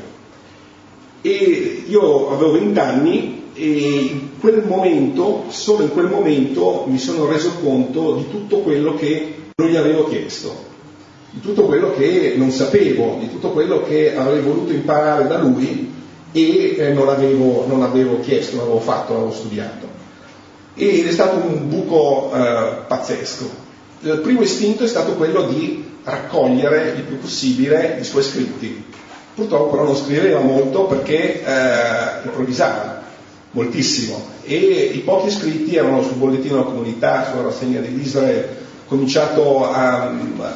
E io avevo venti anni e in quel momento, solo in quel momento, mi sono reso conto di tutto quello che non gli avevo chiesto, di tutto quello che non sapevo, di tutto quello che avrei voluto imparare da lui e eh, non, avevo, non avevo chiesto, non avevo fatto, non avevo studiato. Ed è stato un buco eh, pazzesco. Il primo istinto è stato quello di raccogliere il più possibile i suoi scritti. Purtroppo però non scriveva molto perché eh, improvvisava moltissimo e i pochi scritti erano sul bollettino della comunità, sulla rassegna dell'Israele. Ho cominciato a,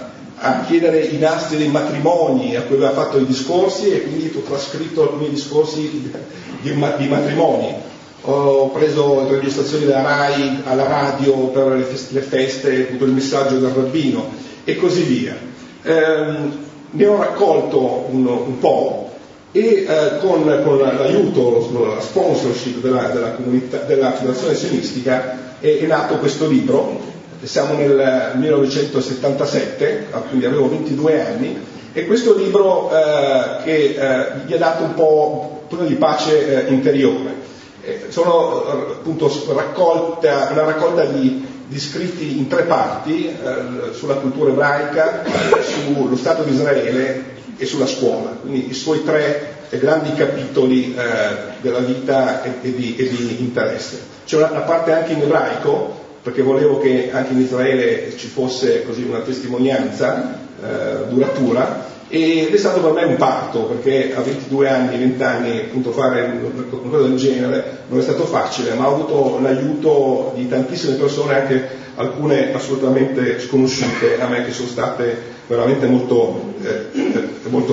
a chiedere i nastri dei matrimoni a cui aveva fatto i discorsi e quindi ho trascritto alcuni discorsi di, di, di matrimoni. Ho preso le registrazioni della RAI alla radio per le feste, le feste tutto il messaggio del rabbino e così via. Ehm, ne ho raccolto un, un po' e eh, con, con l'aiuto, la sponsorship della, della, comunità, della Federazione Sionistica è, è nato questo libro. Siamo nel millenovecentosettantasette, quindi avevo ventidue anni, e questo libro eh, che eh, gli ha dato un po' un po' di pace eh, interiore. Eh, sono eh, appunto raccolta, una raccolta di, di scritti in tre parti eh, sulla cultura ebraica, sullo Stato di Israele e sulla scuola, quindi i suoi tre grandi capitoli eh, della vita e, e, di, e di interesse. C'è una, una parte anche in ebraico, perché volevo che anche in Israele ci fosse così una testimonianza eh, duratura, ed è stato per me un parto, perché a ventidue anni, venti anni, appunto fare una cosa del genere non è stato facile, ma ho avuto l'aiuto di tantissime persone, anche alcune assolutamente sconosciute a me, che sono state veramente molto, eh, molto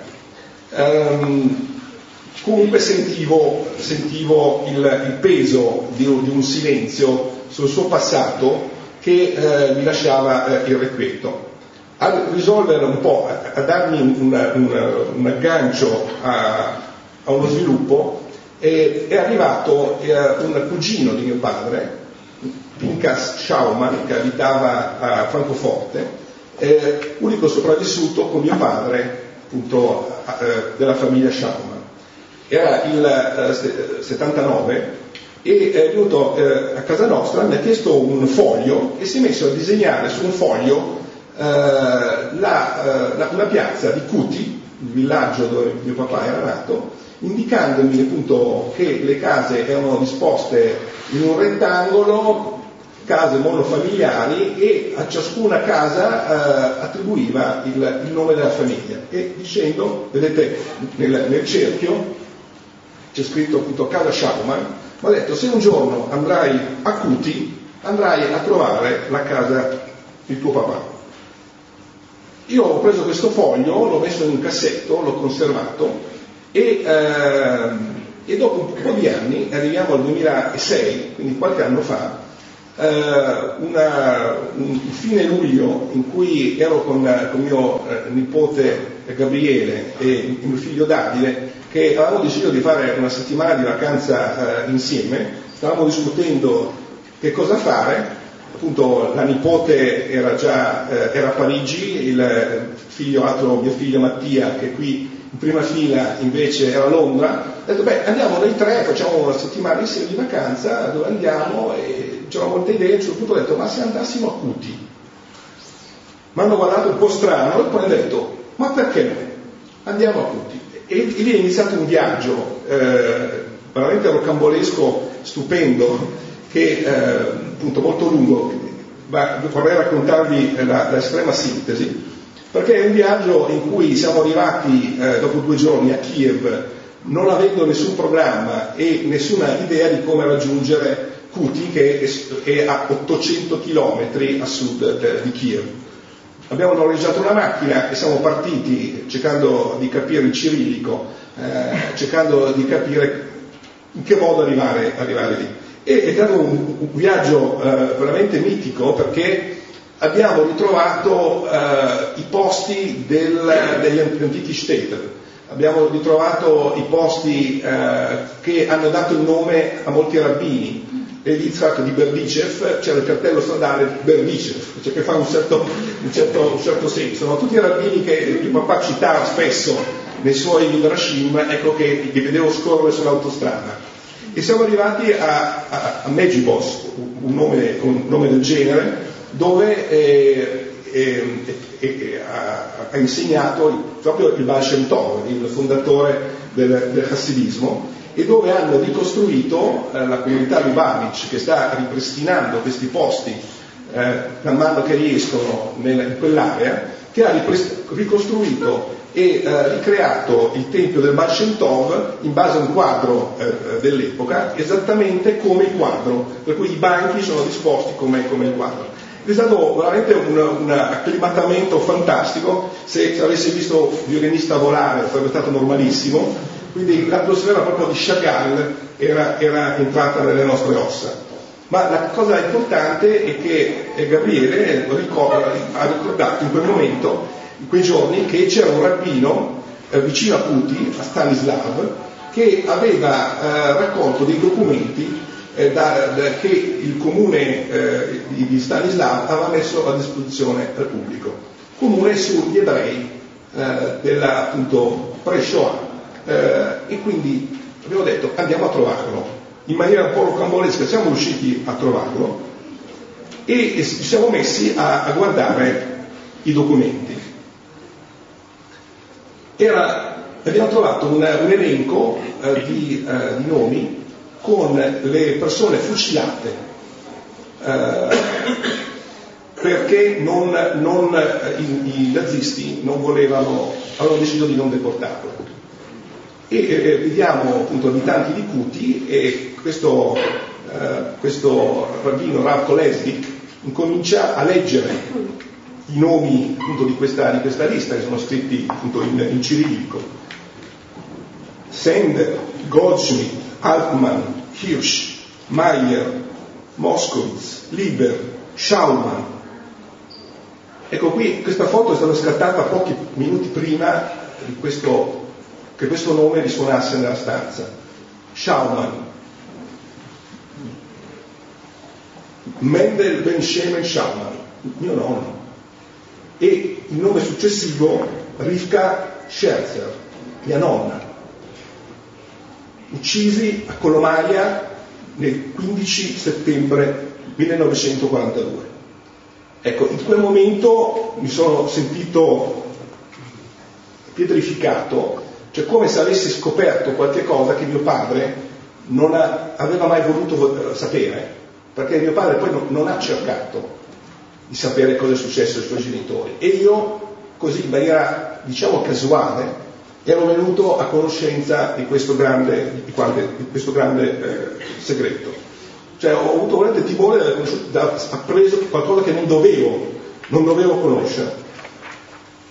care. Um, comunque sentivo, sentivo il, il peso di, di un silenzio sul suo passato che eh, mi lasciava eh, irrequieto. A risolvere un po', a, a darmi un, un, un aggancio a, a uno sviluppo, eh, è arrivato eh, un cugino di mio padre, Pinchas Schauman, che abitava a Francoforte, eh, unico sopravvissuto con mio padre, appunto, eh, della famiglia Schauman. Era il eh, settantanove e è venuto eh, a casa nostra, mi ha chiesto un foglio e si è messo a disegnare su un foglio eh, la, eh, la, una piazza di Cuti, il villaggio dove mio papà era nato, indicandomi appunto che le case erano disposte in un rettangolo, case monofamiliari, e a ciascuna casa eh, attribuiva il, il nome della famiglia, e dicendo, vedete nel, nel cerchio c'è scritto appunto casa Schauman. Mi ha detto: se un giorno andrai a Cuti, andrai a trovare la casa di tuo papà. io ho preso questo foglio, l'ho messo in un cassetto, l'ho conservato e, eh, e dopo un po' di anni, arriviamo al duemilasei, quindi qualche anno fa, eh, una, un fine luglio in cui ero con, con mio eh, nipote Gabriele e il mio figlio Davide, che avevamo deciso di fare una settimana di vacanza eh, insieme, stavamo discutendo che cosa fare. Appunto la nipote era già eh, era a Parigi, il figlio altro, mio figlio Mattia, che qui in prima fila invece era a Londra. Ho detto beh, andiamo noi tre, facciamo una settimana insieme di vacanza, dove andiamo? E c'erano molte idee. A un certo punto ho detto ma se andassimo a Cuti? Mi hanno guardato un po' strano e poi ho detto ma perché no? Andiamo a Cuti. E, e lì è iniziato un viaggio eh, veramente rocambolesco, stupendo, che eh, appunto molto lungo, ma vorrei raccontarvi la, la estrema sintesi, perché è un viaggio in cui siamo arrivati eh, dopo due giorni a Kiev, non avendo nessun programma e nessuna idea di come raggiungere Cuti, che è, è a ottocento chilometri a sud eh, di Kiev. Abbiamo noleggiato una macchina e siamo partiti cercando di capire il cirillico, eh, cercando di capire in che modo arrivare, arrivare lì. E è stato un, un viaggio eh, veramente mitico, perché abbiamo ritrovato eh, i posti del, degli antichi Städter, abbiamo ritrovato i posti eh, che hanno dato il nome a molti rabbini. L'Yitzhak di Berdichev, c'era il cartello stradale Berdichev, cioè che fa un certo, un, certo, un certo senso. Sono tutti rabbini che il papà citava spesso nei suoi midrashim, ecco, che li vedevo scorrere sull'autostrada. E siamo arrivati a, a, a Medjugorje, un nome, un nome del genere, dove eh, eh, eh, ha, ha insegnato il, proprio il Baal Shem Tov, il fondatore del, del Hassidismo, e dove hanno ricostruito eh, la comunità Lubavitch, che sta ripristinando questi posti eh, man mano che riescono nel, in quell'area, che ha ricostruito e eh, ricreato il tempio del Baal Shem Tov in base a un quadro eh, dell'epoca, esattamente come il quadro, per cui i banchi sono disposti come, come il quadro. È stato veramente un, un acclimatamento fantastico. Se, se avessi visto un violinista volare sarebbe stato normalissimo, quindi l'atmosfera proprio di Chagall era, era entrata nelle nostre ossa. Ma la cosa importante è che Gabriele ricorda, ha ricordato in quel momento, in quei giorni, che c'era un rabbino eh, vicino a Cuti, a Stanislav, che aveva eh, raccolto dei documenti eh, da, da, che il comune eh, di, di Stanislav aveva messo a disposizione del pubblico. Comune sugli ebrei eh, della, appunto, pre-Shoah. Eh, e quindi abbiamo detto andiamo a trovarlo in maniera un po' rocambolesca. Siamo riusciti a trovarlo e, e ci siamo messi a, a guardare i documenti. Era, abbiamo trovato un, un elenco eh, di, eh, di nomi con le persone fucilate eh, perché non, non, i, i nazisti non volevano, avevano deciso di non deportarlo. E eh, vediamo appunto abitanti di Cuti, e questo, eh, questo rabbino Rav Kolesnik incomincia a leggere i nomi appunto di questa, di questa lista, che sono scritti appunto in, in cirillico: Sender, Goldschmidt, Altman, Hirsch, Mayer, Moskowitz, Lieber, Schaumann. Ecco, qui questa foto è stata scattata pochi minuti prima di questo, che questo nome risuonasse nella stanza. Schaumann, Mendel Ben Shemen Schaumann, mio nonno, e il nome successivo Rivka Scherzer, mia nonna, uccisi a Colomaia nel quindici settembre millenovecentoquarantadue. Ecco, in quel momento mi sono sentito pietrificato, cioè come se avessi scoperto qualche cosa che mio padre non ha, aveva mai voluto sapere, perché mio padre poi non, non ha cercato di sapere cosa è successo ai suoi genitori, e io così in maniera diciamo casuale ero venuto a conoscenza di questo grande, di quante, di questo grande eh, segreto. Cioè ho avuto veramente timore di aver appreso qualcosa che non dovevo, non dovevo conoscere.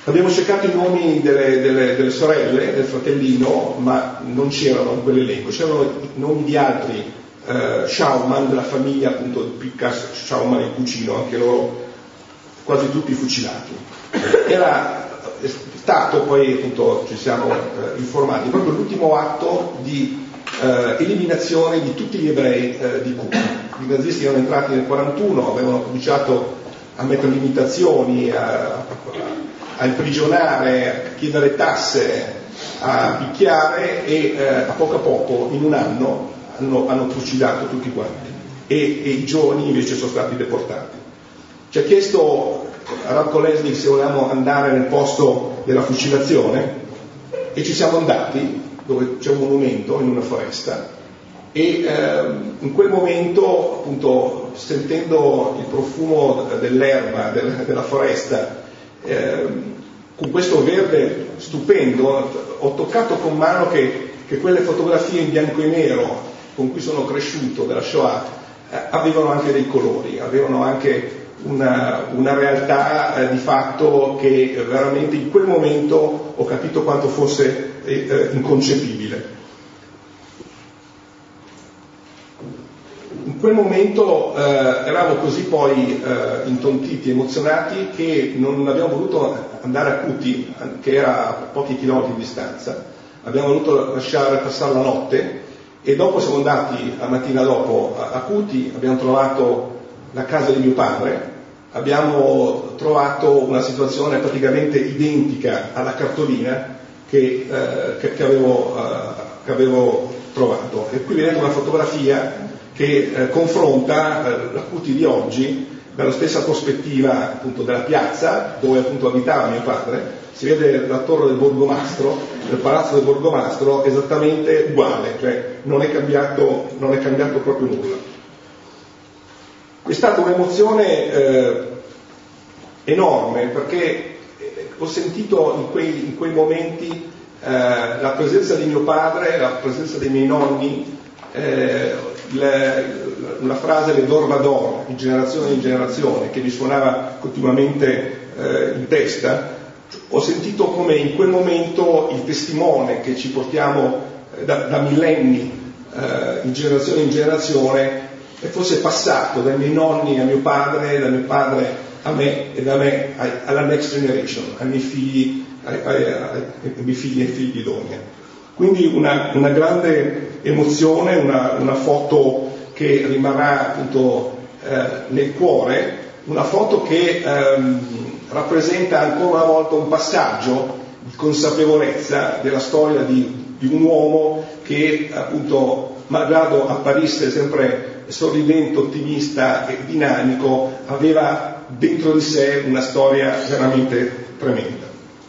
Abbiamo cercato i nomi delle, delle, delle sorelle, del fratellino, ma non c'erano in quell'elenco, c'erano i nomi di altri eh, Schaumann, della famiglia appunto di Picas, Schaumann e il cugino, anche loro quasi tutti fucilati. Era stato, poi appunto ci siamo eh, informati, proprio l'ultimo atto di eh, eliminazione di tutti gli ebrei eh, di Cuba. I nazisti erano entrati nel quarantuno, avevano cominciato a mettere limitazioni, a, a imprigionare, a chiedere tasse, a picchiare e eh, a poco a poco, in un anno, hanno, hanno trucidato tutti quanti e, e i giovani invece sono stati deportati. Ci ha chiesto Radko Lesnik se volevamo andare nel posto della fucilazione e ci siamo andati, dove c'è un monumento in una foresta, e ehm, in quel momento, appunto, sentendo il profumo dell'erba, del, della foresta, ehm, con questo verde stupendo, ho toccato con mano che, che quelle fotografie in bianco e nero con cui sono cresciuto della Shoah eh, avevano anche dei colori, avevano anche una, una realtà eh, di fatto che eh, veramente in quel momento ho capito quanto fosse eh, eh, inconcepibile. In quel momento eh, eravamo così poi eh, intontiti, emozionati, che non abbiamo voluto andare a Cuti, che era a pochi chilometri di distanza, abbiamo voluto lasciare passare la notte e dopo siamo andati la mattina dopo a, a Cuti, abbiamo trovato la casa di mio padre, abbiamo trovato una situazione praticamente identica alla cartolina che, eh, che, che, avevo, eh, che avevo trovato. E qui vedete una fotografia che eh, confronta eh, la Cuti di oggi dalla stessa prospettiva appunto della piazza dove appunto abitava mio padre. Si vede la torre del Borgomastro, del palazzo del Borgomastro, esattamente uguale, cioè non è cambiato, non è cambiato proprio nulla. È stata un'emozione eh, enorme perché ho sentito in quei, in quei momenti eh, la presenza di mio padre, la presenza dei miei nonni, eh, le, una frase le d'or va d'or, di generazione in generazione, che mi suonava continuamente eh, in testa. Ho sentito come in quel momento il testimone che ci portiamo eh, da, da millenni eh, in generazione in generazione e fosse passato dai miei nonni a mio padre, da mio padre a me e da me alla next generation, ai miei figli, ai, ai, ai, ai miei figli e ai figli d'Onia. Quindi una, una grande emozione, una, una foto che rimarrà appunto eh, nel cuore, una foto che ehm, rappresenta ancora una volta un passaggio di consapevolezza della storia di, di un uomo che appunto, malgrado apparisse sempre sorridente, ottimista e dinamico, aveva dentro di sé una storia veramente tremenda.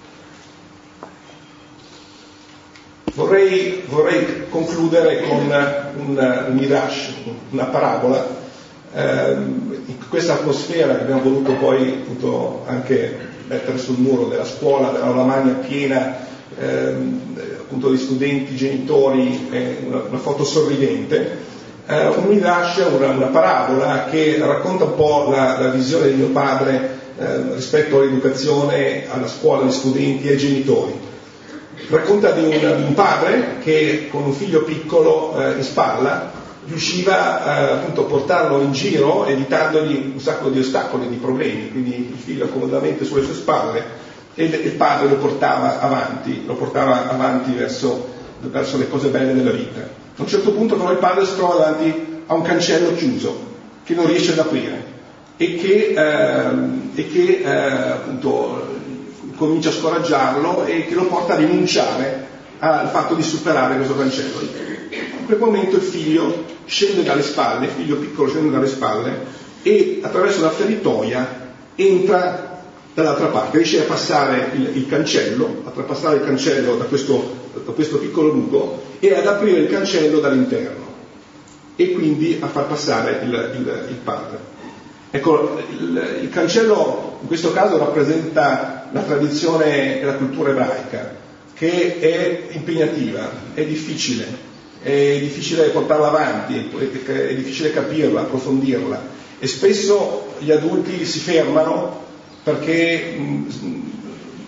Vorrei, vorrei concludere con un, un midrash, una parabola, eh, in questa atmosfera che abbiamo voluto poi appunto anche mettere sul muro della scuola, dell'aula magna piena eh, appunto di studenti, genitori, eh, una, una foto sorridente. Uh, un midrash, una, una parabola che racconta un po' la, la visione di mio padre eh, rispetto all'educazione, alla scuola, agli studenti e ai genitori. Racconta di un, di un padre che con un figlio piccolo eh, in spalla riusciva eh, appunto a portarlo in giro evitandogli un sacco di ostacoli, di problemi, quindi il figlio comodamente sulle sue spalle e il, il padre lo portava avanti, lo portava avanti verso, verso le cose belle della vita. A un certo punto però il padre si trova davanti a un cancello chiuso che non riesce ad aprire e che, eh, e che eh, appunto comincia a scoraggiarlo e che lo porta a rinunciare al fatto di superare questo cancello. In quel momento il figlio scende dalle spalle, il figlio piccolo scende dalle spalle e attraverso la feritoia entra dall'altra parte, riesce a passare il, il cancello, a trapassare il cancello da questo, da questo piccolo buco e ad aprire il cancello dall'interno e quindi a far passare il, il, il padre. Ecco, il, il cancello in questo caso rappresenta la tradizione e la cultura ebraica, che è impegnativa, è difficile, è difficile portarla avanti, è difficile capirla, approfondirla e spesso gli adulti si fermano perché mh,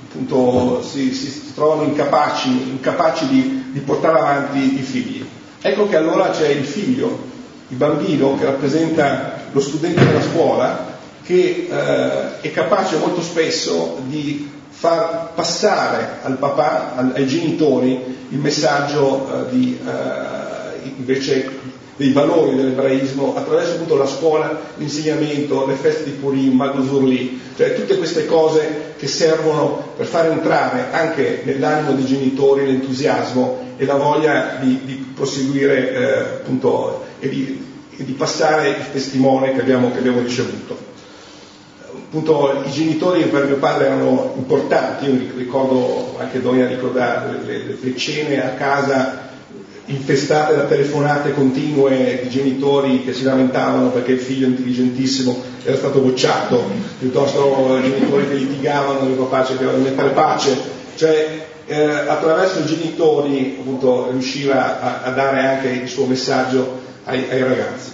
appunto si, si, si trovano incapaci, incapaci di, di portare avanti i figli. Ecco che allora c'è il figlio, il bambino che rappresenta lo studente della scuola, che eh, è capace molto spesso di far passare al papà, al, ai genitori, il messaggio eh, di, eh, invece dei valori dell'ebraismo attraverso appunto la scuola, l'insegnamento, le feste di Purim, Magus Urli, cioè tutte queste cose che servono per far entrare anche nell'animo dei genitori l'entusiasmo e la voglia di, di proseguire eh, appunto e di, e di passare il testimone che abbiamo, che abbiamo ricevuto. Appunto i genitori per mio padre erano importanti, io ricordo anche Donia ricordare le, le, le cene a casa infestate da telefonate continue di genitori che si lamentavano perché il figlio intelligentissimo era stato bocciato, piuttosto genitori che litigavano, il papà cercava di mettere pace, cioè eh, attraverso i genitori appunto riusciva a, a dare anche il suo messaggio ai, ai ragazzi.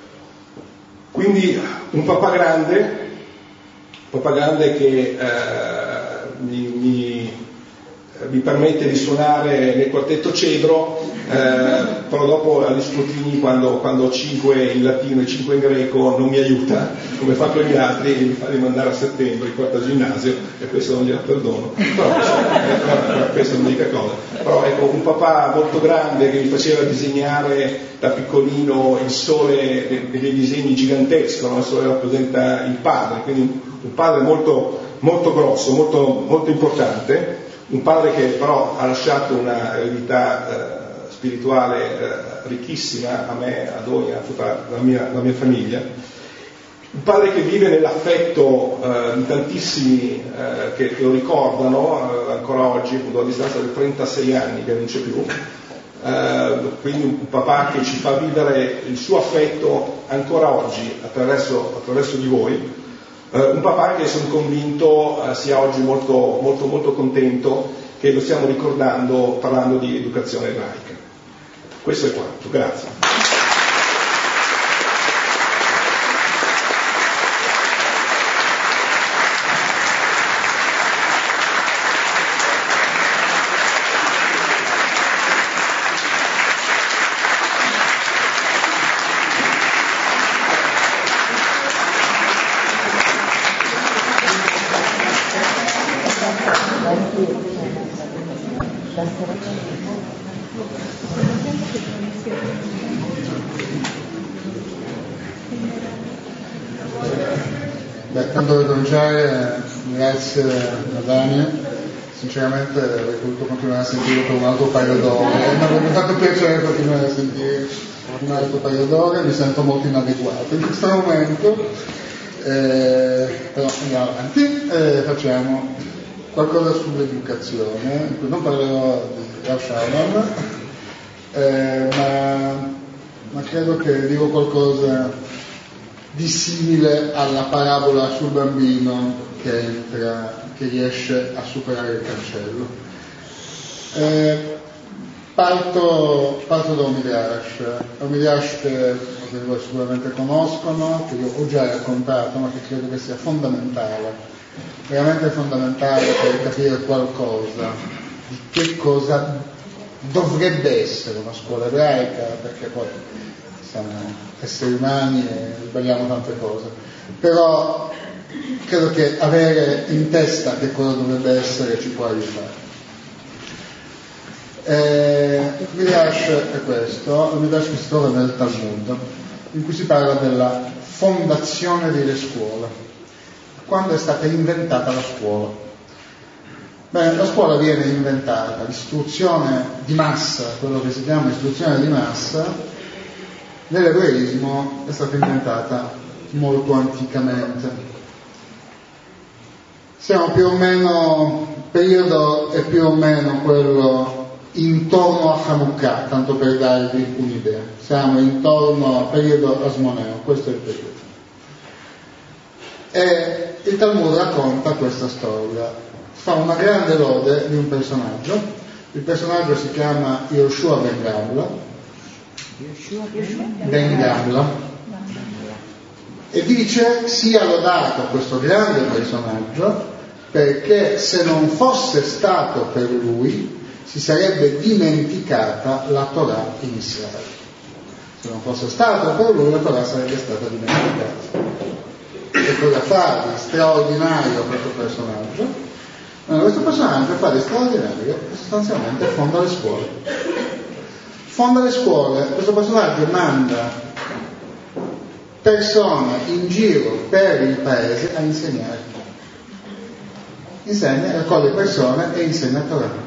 Quindi un papà grande, un papà grande che eh, mi, mi, mi permette di suonare nel quartetto Cedro, eh, però dopo agli scrutini quando, quando ho cinque in latino e cinque in greco non mi aiuta, come fa con gli altri, e mi fa rimandare a settembre il quarto ginnasio, e questo non glielo perdono, però questo non dica cosa. Però ecco, un papà molto grande che mi faceva disegnare da piccolino il sole e dei disegni giganteschi, no? Il sole rappresenta il padre, quindi un padre molto, molto grosso, molto, molto importante, un padre che però ha lasciato una eredità eh, spirituale eh, ricchissima a me, a Donia, a tutta la mia, la mia famiglia, un padre che vive nell'affetto eh, di tantissimi eh, che, che lo ricordano eh, ancora oggi, appunto, a distanza di trentasei anni che non c'è più, eh, quindi un papà che ci fa vivere il suo affetto ancora oggi attraverso, attraverso di voi. Uh, un papà che sono convinto uh, sia oggi molto, molto, molto contento che lo stiamo ricordando parlando di educazione ebraica. Questo è quanto, grazie. Beh, tanto per cominciare, grazie a Dania, sinceramente avrei voluto continuare a sentire per un altro paio d'ore, mi avrebbe fatto piacere continuare a sentire un altro paio d'ore, mi sento molto inadeguato in questo momento, eh, però andiamo avanti e facciamo qualcosa sull'educazione, in cui non parlerò di Rav Shalom, eh, ma, ma credo che dico qualcosa di simile alla parabola sul bambino che entra, che riesce a superare il cancello. Eh, parto, parto da un Midrash, un Midrash che voi sicuramente conoscono, che io ho già raccontato, ma che credo che sia fondamentale, veramente fondamentale per capire qualcosa di che cosa dovrebbe essere una scuola ebraica, perché poi siamo esseri umani e sbagliamo tante cose, però credo che avere in testa che cosa dovrebbe essere ci può aiutare. Eh, il Midrash è questo, il Midrash che si trova nel Talmud, in cui si parla della fondazione delle scuole, quando è stata inventata la scuola. Bene, la scuola viene inventata, l'istruzione di massa, quello che si chiama istruzione di massa, nell'ebraismo è stata inventata molto anticamente. Siamo più o meno, il periodo è più o meno quello intorno a Hanukkah, tanto per darvi un'idea. Siamo intorno al periodo asmoneo, questo è il periodo. E il Talmud racconta questa storia, fa una grande lode di un personaggio, il personaggio si chiama Yoshua ben Gamla, Ben Gamla, e dice sia lodato questo grande personaggio perché se non fosse stato per lui si sarebbe dimenticata la Torah in Israele. Se non fosse stato per lui la Torah sarebbe stata dimenticata. E cosa fa di straordinario questo personaggio? Allora, questo personaggio fa di straordinario e sostanzialmente fonda le scuole. Fonda le scuole, questo personaggio manda persone in giro per il paese a insegnare. Insegna, raccoglie persone e insegna Torah.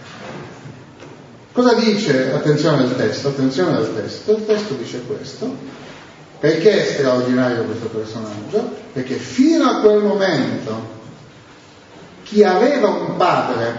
Cosa dice? Attenzione al testo, attenzione al testo. Il testo dice questo. Perché è straordinario questo personaggio? Perché fino a quel momento chi aveva un padre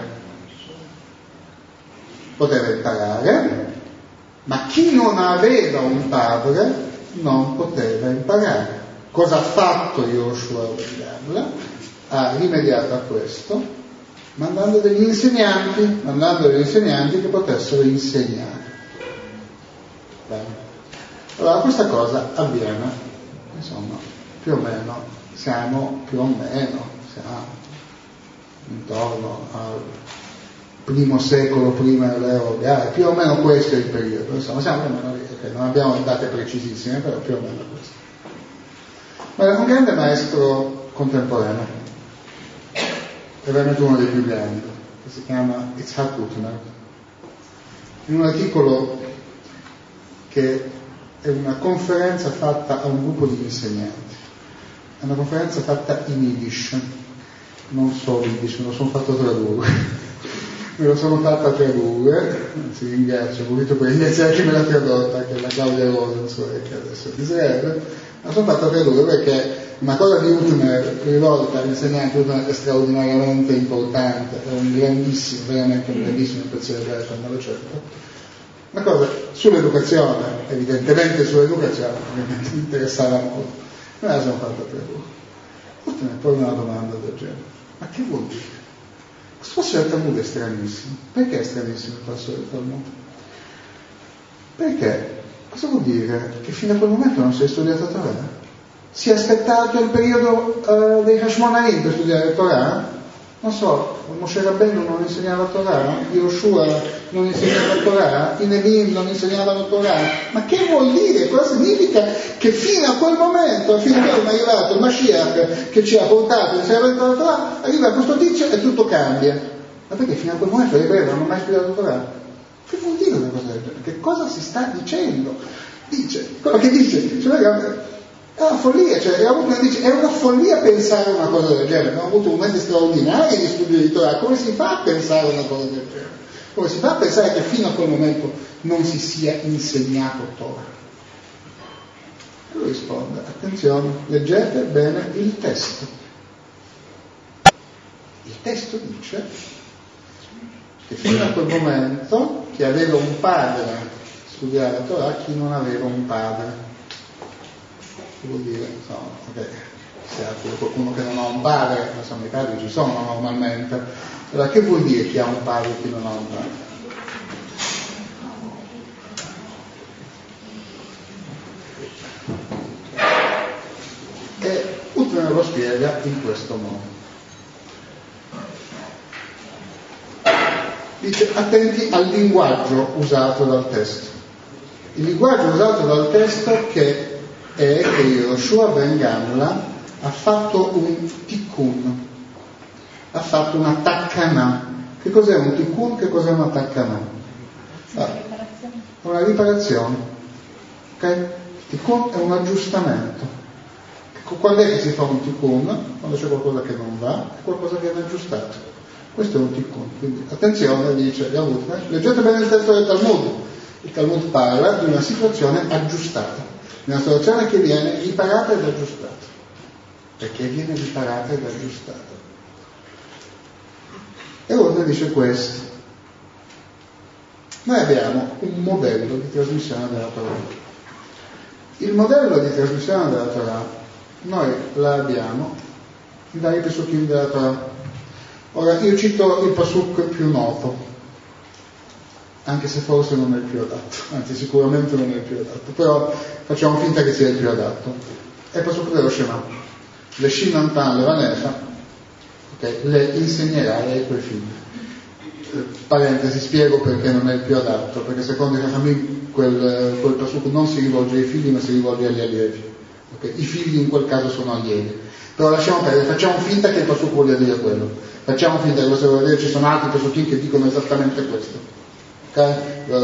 poteva imparare, ma chi non aveva un padre non poteva imparare. Cosa ha fatto Yoshua ben Gamla? Ha rimediato a questo mandando degli insegnanti, mandando degli insegnanti che potessero insegnare. Bene. Allora questa cosa avviene, insomma, più o meno, siamo più o meno, siamo intorno al primo secolo prima dell'era Gare, più o meno questo è il periodo, insomma, siamo più o meno lì, okay, non abbiamo date precisissime, però più o meno questo. Ma era un grande maestro contemporaneo, è veramente uno dei più grandi, che si chiama Itzhak Hutner, in un articolo che è una conferenza fatta a un gruppo di insegnanti, è una conferenza fatta in Yiddish, non solo Yiddish, me lo sono fatto tradurre, me lo sono fatta tradurre, anzi ringrazio, ho voluto per iniziare che me l'ha tradotta, che è la Claudia Rosensorg, che adesso è di Israele, me la sono fatta tradurre perché una cosa di Hutner rivolta all'insegnante, Hutner è straordinariamente importante, è un grandissimo, veramente un grandissimo pezzo di Gaeta, me lo cerco. Una cosa sull'educazione, evidentemente sull'educazione, ovviamente mi interessava molto, me la sono fatta tradurre. Hutner pone una domanda del genere, ma che vuol dire? Questo passo del Talmud è stranissimo. Perché è stranissimo il passo del Talmud? Perché cosa vuol dire? Che fino a quel momento non si è studiato Torah? Si è aspettato il periodo uh, dei Hashmonaim per studiare Torah? Non so, Moshe Rabbeinu non insegnava Torah, Yoshua non insegnava Torah, i Nevi'im non insegnavano Torah. Ma che vuol dire? Cosa significa che fino a quel momento, fino a quando è arrivato il Mashiach che ci ha portato l'insegnamento della Torah, arriva questo tizio e tutto cambia? Ma perché fino a quel momento gli ebrei non hanno mai studiato Torah? Che vuol dire una cosa del genere? Che cosa si sta dicendo? Dice, quello che dice, cioè, è una follia, cioè, dice, è una follia pensare una cosa del genere. Abbiamo avuto momenti straordinari di studio di Torah. Come si fa a pensare una cosa del genere? Come si fa a pensare che fino a quel momento non si sia insegnato Torah? E lui risponde, attenzione, leggete bene il testo. Il testo dice che fino a quel momento chi aveva un padre studiava la Torah, chi non aveva un padre. Vuol dire, insomma, okay, se ha qualcuno che non ha un padre, insomma i padri ci sono normalmente, allora che vuol dire chi ha un padre e chi non ha un padre? E Hutner lo spiega in questo modo. Dice, attenti al linguaggio usato dal testo. Il linguaggio usato dal testo che è che Yoshua ben Gamla ha fatto un tikkun, ha fatto una takana. Che cos'è un tikkun? Che cos'è una takana? Ah, una riparazione. Ok? Tikkun è un aggiustamento. Quando è che si fa un tikkun? Quando c'è qualcosa che non va e qualcosa che viene aggiustato. Questo è un tikkun. Quindi attenzione, dice Hutner, leggete bene il testo del Talmud. Il Talmud parla di una situazione aggiustata. Una situazione che viene riparata ed aggiustata. Perché viene riparata ed aggiustata? E Hutner dice questo. Noi abbiamo un modello di trasmissione della Torah. Il modello di trasmissione della Torah noi l'abbiamo dai Pesukim della Torah. Ora io cito il Pasuk più noto, anche se forse non è il più adatto, anzi sicuramente non è il più adatto, però facciamo finta che sia il più adatto. È il Pasuk dello Shema. Le Shinantan Levanecha, okay? Le insegnerai ai tuoi figli. Parentesi, spiego perché non è il più adatto, perché secondo i Chachamim quel, quel pasuk non si rivolge ai figli ma si rivolge agli allievi, okay? I figli in quel caso sono allievi, però lasciamo perdere, facciamo finta che il pasuk voglia dire quello, facciamo finta che questo voglia dire, ci sono altri pasukim che dicono esattamente questo, ok?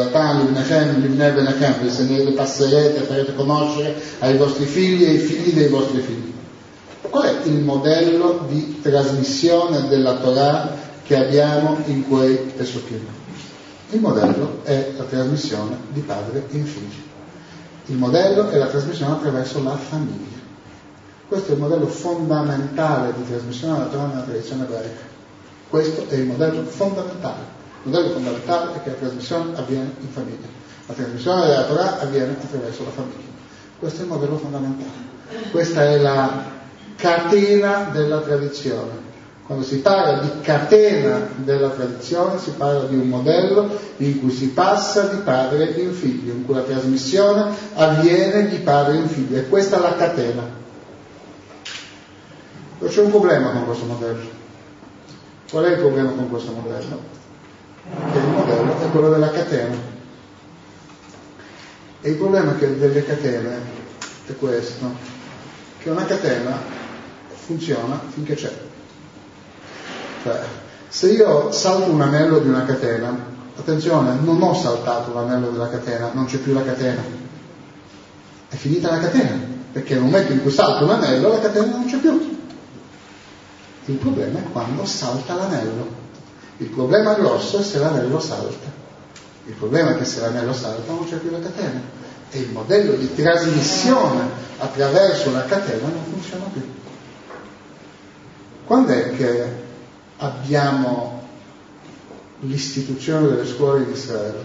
Vi segnerete, passerete, farete conoscere ai vostri figli e ai figli dei vostri figli. Qual è il modello di trasmissione della Torah che abbiamo in quei pesukim? Il modello è la trasmissione di padre in figli. Il modello è la trasmissione attraverso la famiglia. Questo è il modello fondamentale di trasmissione della Torah nella tradizione ebraica. Questo è il modello fondamentale. Il modello fondamentale è che la trasmissione avviene in famiglia. La trasmissione della Torah avviene attraverso la famiglia. Questo è il modello fondamentale. Questa è la catena della tradizione. Quando si parla di catena della tradizione si parla di un modello in cui si passa di padre in figlio, in cui la trasmissione avviene di padre in figlio, e questa è la catena. Però c'è un problema con questo modello. Qual è il problema con questo modello? Che il modello è quello della catena. E il problema che delle catene è questo, che una catena funziona finché c'è. Cioè, se io salto un anello di una catena, attenzione, non ho saltato l'anello della catena, non c'è più la catena, è finita la catena, perché nel momento in cui salto un anello la catena non c'è più. Il problema è quando salta l'anello. Il problema grosso è se l'anello salta. Il problema è che se l'anello salta non c'è più la catena, e il modello di trasmissione attraverso la catena non funziona più. Quando è che abbiamo l'istituzione delle scuole in Israele?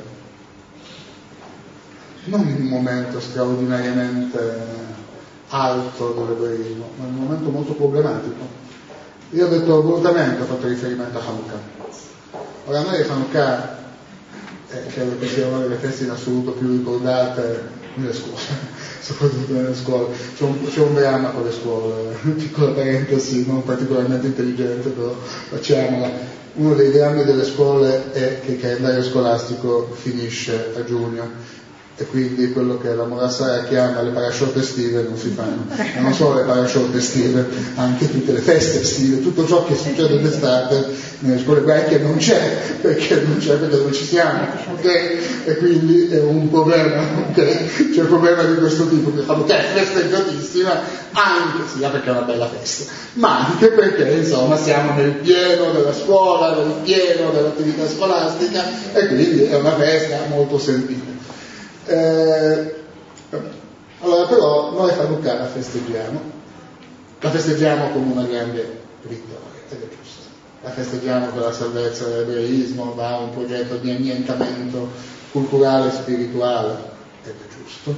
Non in un momento straordinariamente alto dell'ebraismo, ma in un momento molto problematico. Io ho detto volutamente, ho fatto riferimento a Hanukkah. Ora, noi Hanukkah eh, credo che sia una delle feste in assoluto più ricordate nelle scuole, soprattutto nelle scuole. C'è un, c'è un dramma con le scuole, piccola parentesi, non particolarmente intelligente, però facciamola. Uno dei drammi delle scuole è che il calendario scolastico finisce a giugno, e quindi quello che la Morassara chiama le parashot estive non si fanno, ma non solo le parashot estive, anche tutte le feste estive, tutto ciò che succede d'estate nelle scuole ebraiche non c'è, perché non c'è perché non ci siamo, ok? E quindi è un problema, ok? C'è un problema di questo tipo, che fanno che è festeggiatissima, anche sia perché è una bella festa, ma anche perché insomma siamo nel pieno della scuola, nel pieno dell'attività scolastica, e quindi è una festa molto sentita. Eh, allora però noi Hanukkah la festeggiamo, la festeggiamo come una grande vittoria, ed è giusto, la festeggiamo per la salvezza dell'ebraismo, da un progetto di annientamento culturale e spirituale, ed è giusto,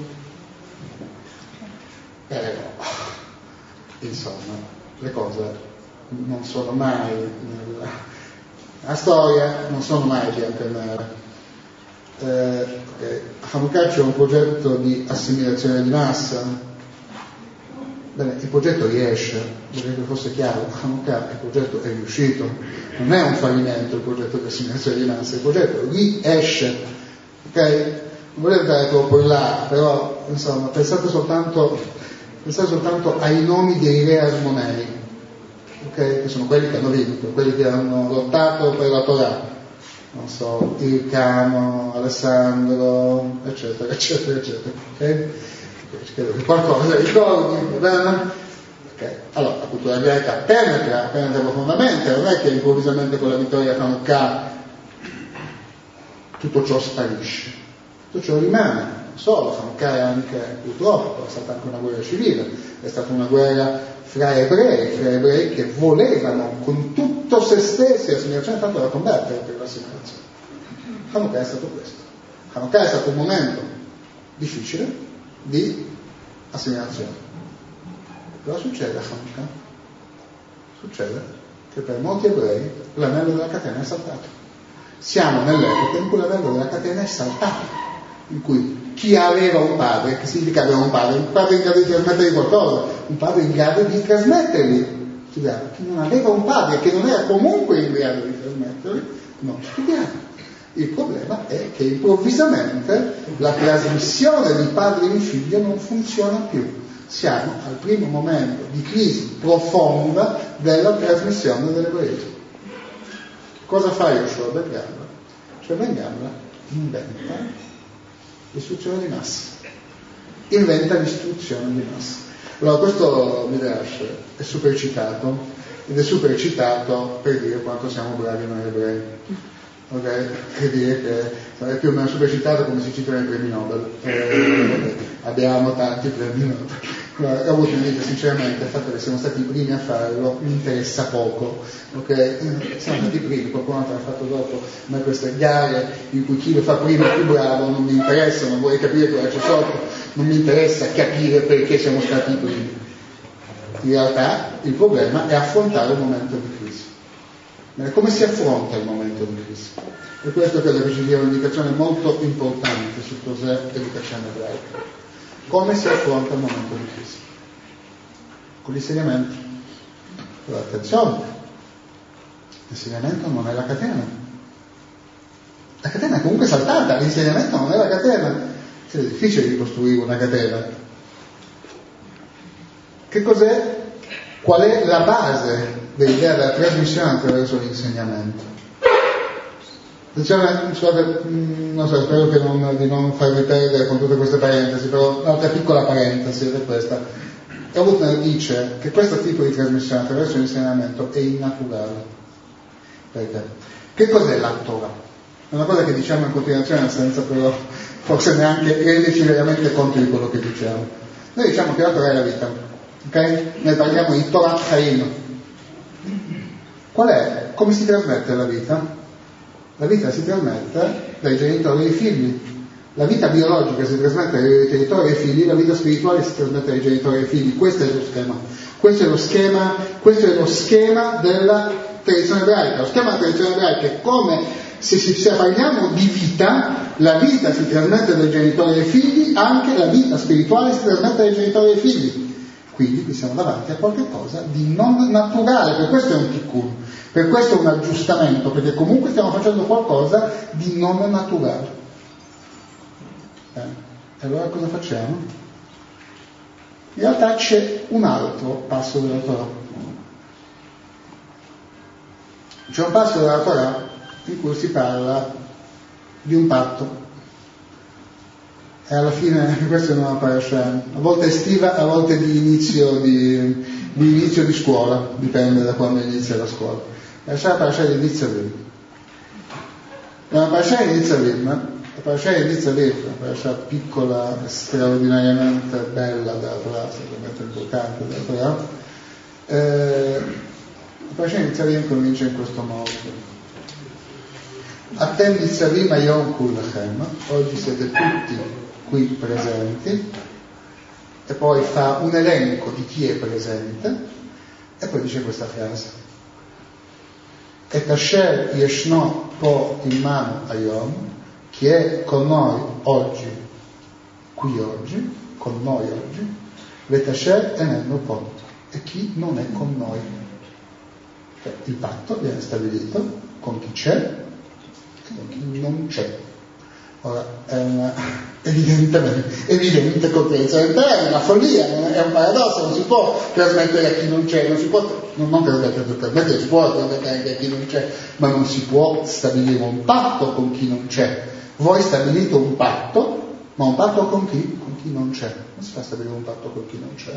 però insomma le cose non sono mai nella, la storia non sono mai bianco e nero. Eh, okay. A Hanukkah c'è un progetto di assimilazione di massa. Bene, il progetto riesce, vorrei che fosse chiaro, a Hanukkah il progetto è riuscito, non è un fallimento il progetto di assimilazione di massa, il progetto riesce, ok? Non voglio andare troppo in là, però insomma pensate soltanto, pensate soltanto ai nomi dei re asmonei, ok? Che sono quelli che hanno vinto, quelli che hanno lottato per la Torah. Non so, Ircano, Alessandro, eccetera, eccetera, eccetera, ok? Credo che qualcosa ricordi, bene? Ok, allora la cultura greca penetra, penetra profondamente, non è che improvvisamente con la vittoria a Hanukkah tutto ciò sparisce, tutto ciò rimane, non solo, Hanukkah è anche, purtroppo, è stata anche una guerra civile, è stata una guerra fra ebrei, fra ebrei che volevano con tutto se stessi l'assimilazione, tanto da combattere per l'assimilazione. Hanukkah è stato questo. Hanukkah è stato un momento difficile di assimilazione. Cosa succede a Hanukkah? Succede che per molti ebrei l'anello della catena è saltato. Siamo nell'epoca in cui l'anello della catena è saltato, in cui chi aveva un padre, che significa aveva un padre, un padre in grado di trasmettere qualcosa, un padre in grado di trasmettergli studiava, chi non aveva un padre, che non era comunque in grado di trasmettere, non studiava. Il problema è che improvvisamente la trasmissione di padre in figlio non funziona più. Siamo al primo momento di crisi profonda della trasmissione dell'ebraismo. Cosa fa Yoshua Ben Gamla? Cioè Ben Gamla inventa l'istruzione di massa, inventa l'istruzione di massa. Allora questo Midrash è super citato, ed è super citato per dire quanto siamo bravi noi ebrei. Ok? Per dire che è più o meno super citato come si cita nei premi Nobel. Eh, abbiamo tanti premi Nobel. Ho avuto da dire sinceramente il fatto che siamo stati i primi a farlo mi interessa poco, ok? Siamo stati i primi, qualcuno altro l'ha fatto dopo, ma queste gare in cui chi lo fa prima è più bravo non mi interessano, vorrei capire cosa c'è sotto, non mi interessa capire perché siamo stati i primi. In realtà il problema è affrontare un momento di crisi. Come si affronta il momento di crisi? E questo credo che ci dia un'indicazione molto importante su cos'è l'educazione ebraica. Come si affronta il momento di crisi? Con l'insegnamento. Però attenzione, l'insegnamento non è la catena. La catena è comunque saltata, l'insegnamento non è la catena. È difficile ricostruire una catena. Che cos'è? Qual è la base dell'idea della trasmissione attraverso l'insegnamento? Attenzione, scusate, non so, spero che non, di non farvi perdere con tutte queste parentesi, però un'altra piccola parentesi è questa. Hutner dice che questo tipo di trasmissione attraverso l'insegnamento è innaturale. Perché? Che cos'è la Torah? È una cosa che diciamo in continuazione senza però forse neanche renderci veramente conto di quello che diciamo. Noi diciamo che la Torah è la vita, ok? Noi parliamo di Torah Chaim. Qual è? Come si trasmette la vita? La vita si trasmette dai genitori ai figli. La vita biologica si trasmette dai genitori ai figli, la vita spirituale si trasmette dai genitori ai figli. Questo è lo schema. Questo è lo schema, questo è lo schema della tradizione ebraica. Lo schema della tradizione ebraica è come se, se parliamo di vita, la vita si trasmette dai genitori ai figli, anche la vita spirituale si trasmette dai genitori ai figli. Quindi qui siamo davanti a qualcosa di non naturale, per questo è un tikkun, per questo è un aggiustamento, perché comunque stiamo facendo qualcosa di non naturale. Eh, e allora cosa facciamo? In realtà c'è un altro passo della Torah. C'è un passo della Torah in cui si parla di un patto. E alla fine questa è una parasha, a volte estiva, a volte di inizio di, di inizio di scuola, dipende da quando inizia la scuola. La parasha di Nitzavim. La parasha di Nitzavim, la parasha di Nitzavim, una parasha piccola, straordinariamente bella della Torah, sicuramente importante della Torah. Eh, la parasha di Nitzavim comincia in questo modo. Atem Nitzavim Ayom Kulachem, oggi siete tutti qui presenti, e poi fa un elenco di chi è presente e poi dice questa frase: Et asher yeshno po imanu ayom, chi è con noi oggi, qui oggi, con noi oggi, vet asher enenno po, e chi non è con noi. Cioè, il patto viene stabilito con chi c'è e con chi non c'è. Ora, è una evidentemente evidente comprensione interna, è una follia, è un paradosso, non si può trasmettere a chi non c'è, non si può, non, non trasmettere, trasmettere, si può trasmettere anche a chi non c'è, ma non si può stabilire un patto con chi non c'è. Voi stabilite un patto, ma un patto con chi? Con chi non c'è. Non si fa stabilire un patto con chi non c'è.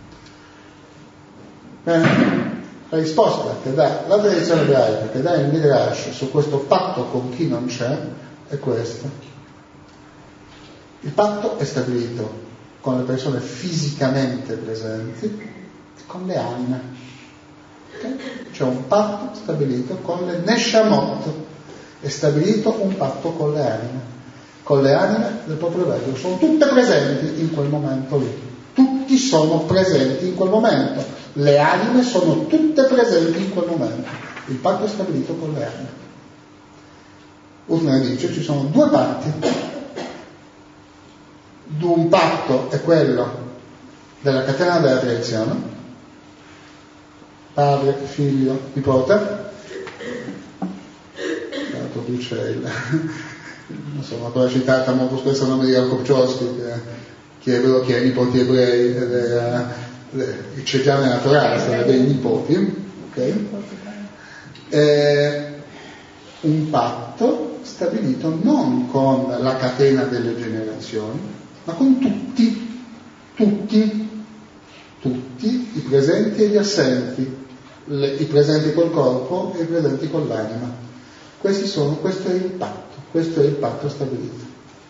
Bene. La risposta che dà la tradizione ebraica, che dà il Midrash su questo patto con chi non c'è, è questa. Il patto è stabilito con le persone fisicamente presenti e con le anime. Okay? C'è un patto stabilito con le Neshamot, è stabilito un patto con le anime, con le anime del popolo ebraico. Sono tutte presenti in quel momento lì. Tutti sono presenti in quel momento. Le anime sono tutte presenti in quel momento. Il patto è stabilito con le anime. Hutner dice ci sono due patti. Un patto è quello della catena della tradizione, padre, figlio, nipote. Traduce il, non so, una cosa citata molto spesso il nome di Jacob Chomsky, che, che è vero che ha nipoti ebrei, ed è, il c'è già nella Torah, sarebbe i nipoti, ok? È un patto stabilito non con la catena delle generazioni, ma con tutti, tutti, tutti i presenti e gli assenti, le, i presenti col corpo e i presenti con l'anima. Questi sono, questo è il patto, questo è il patto stabilito.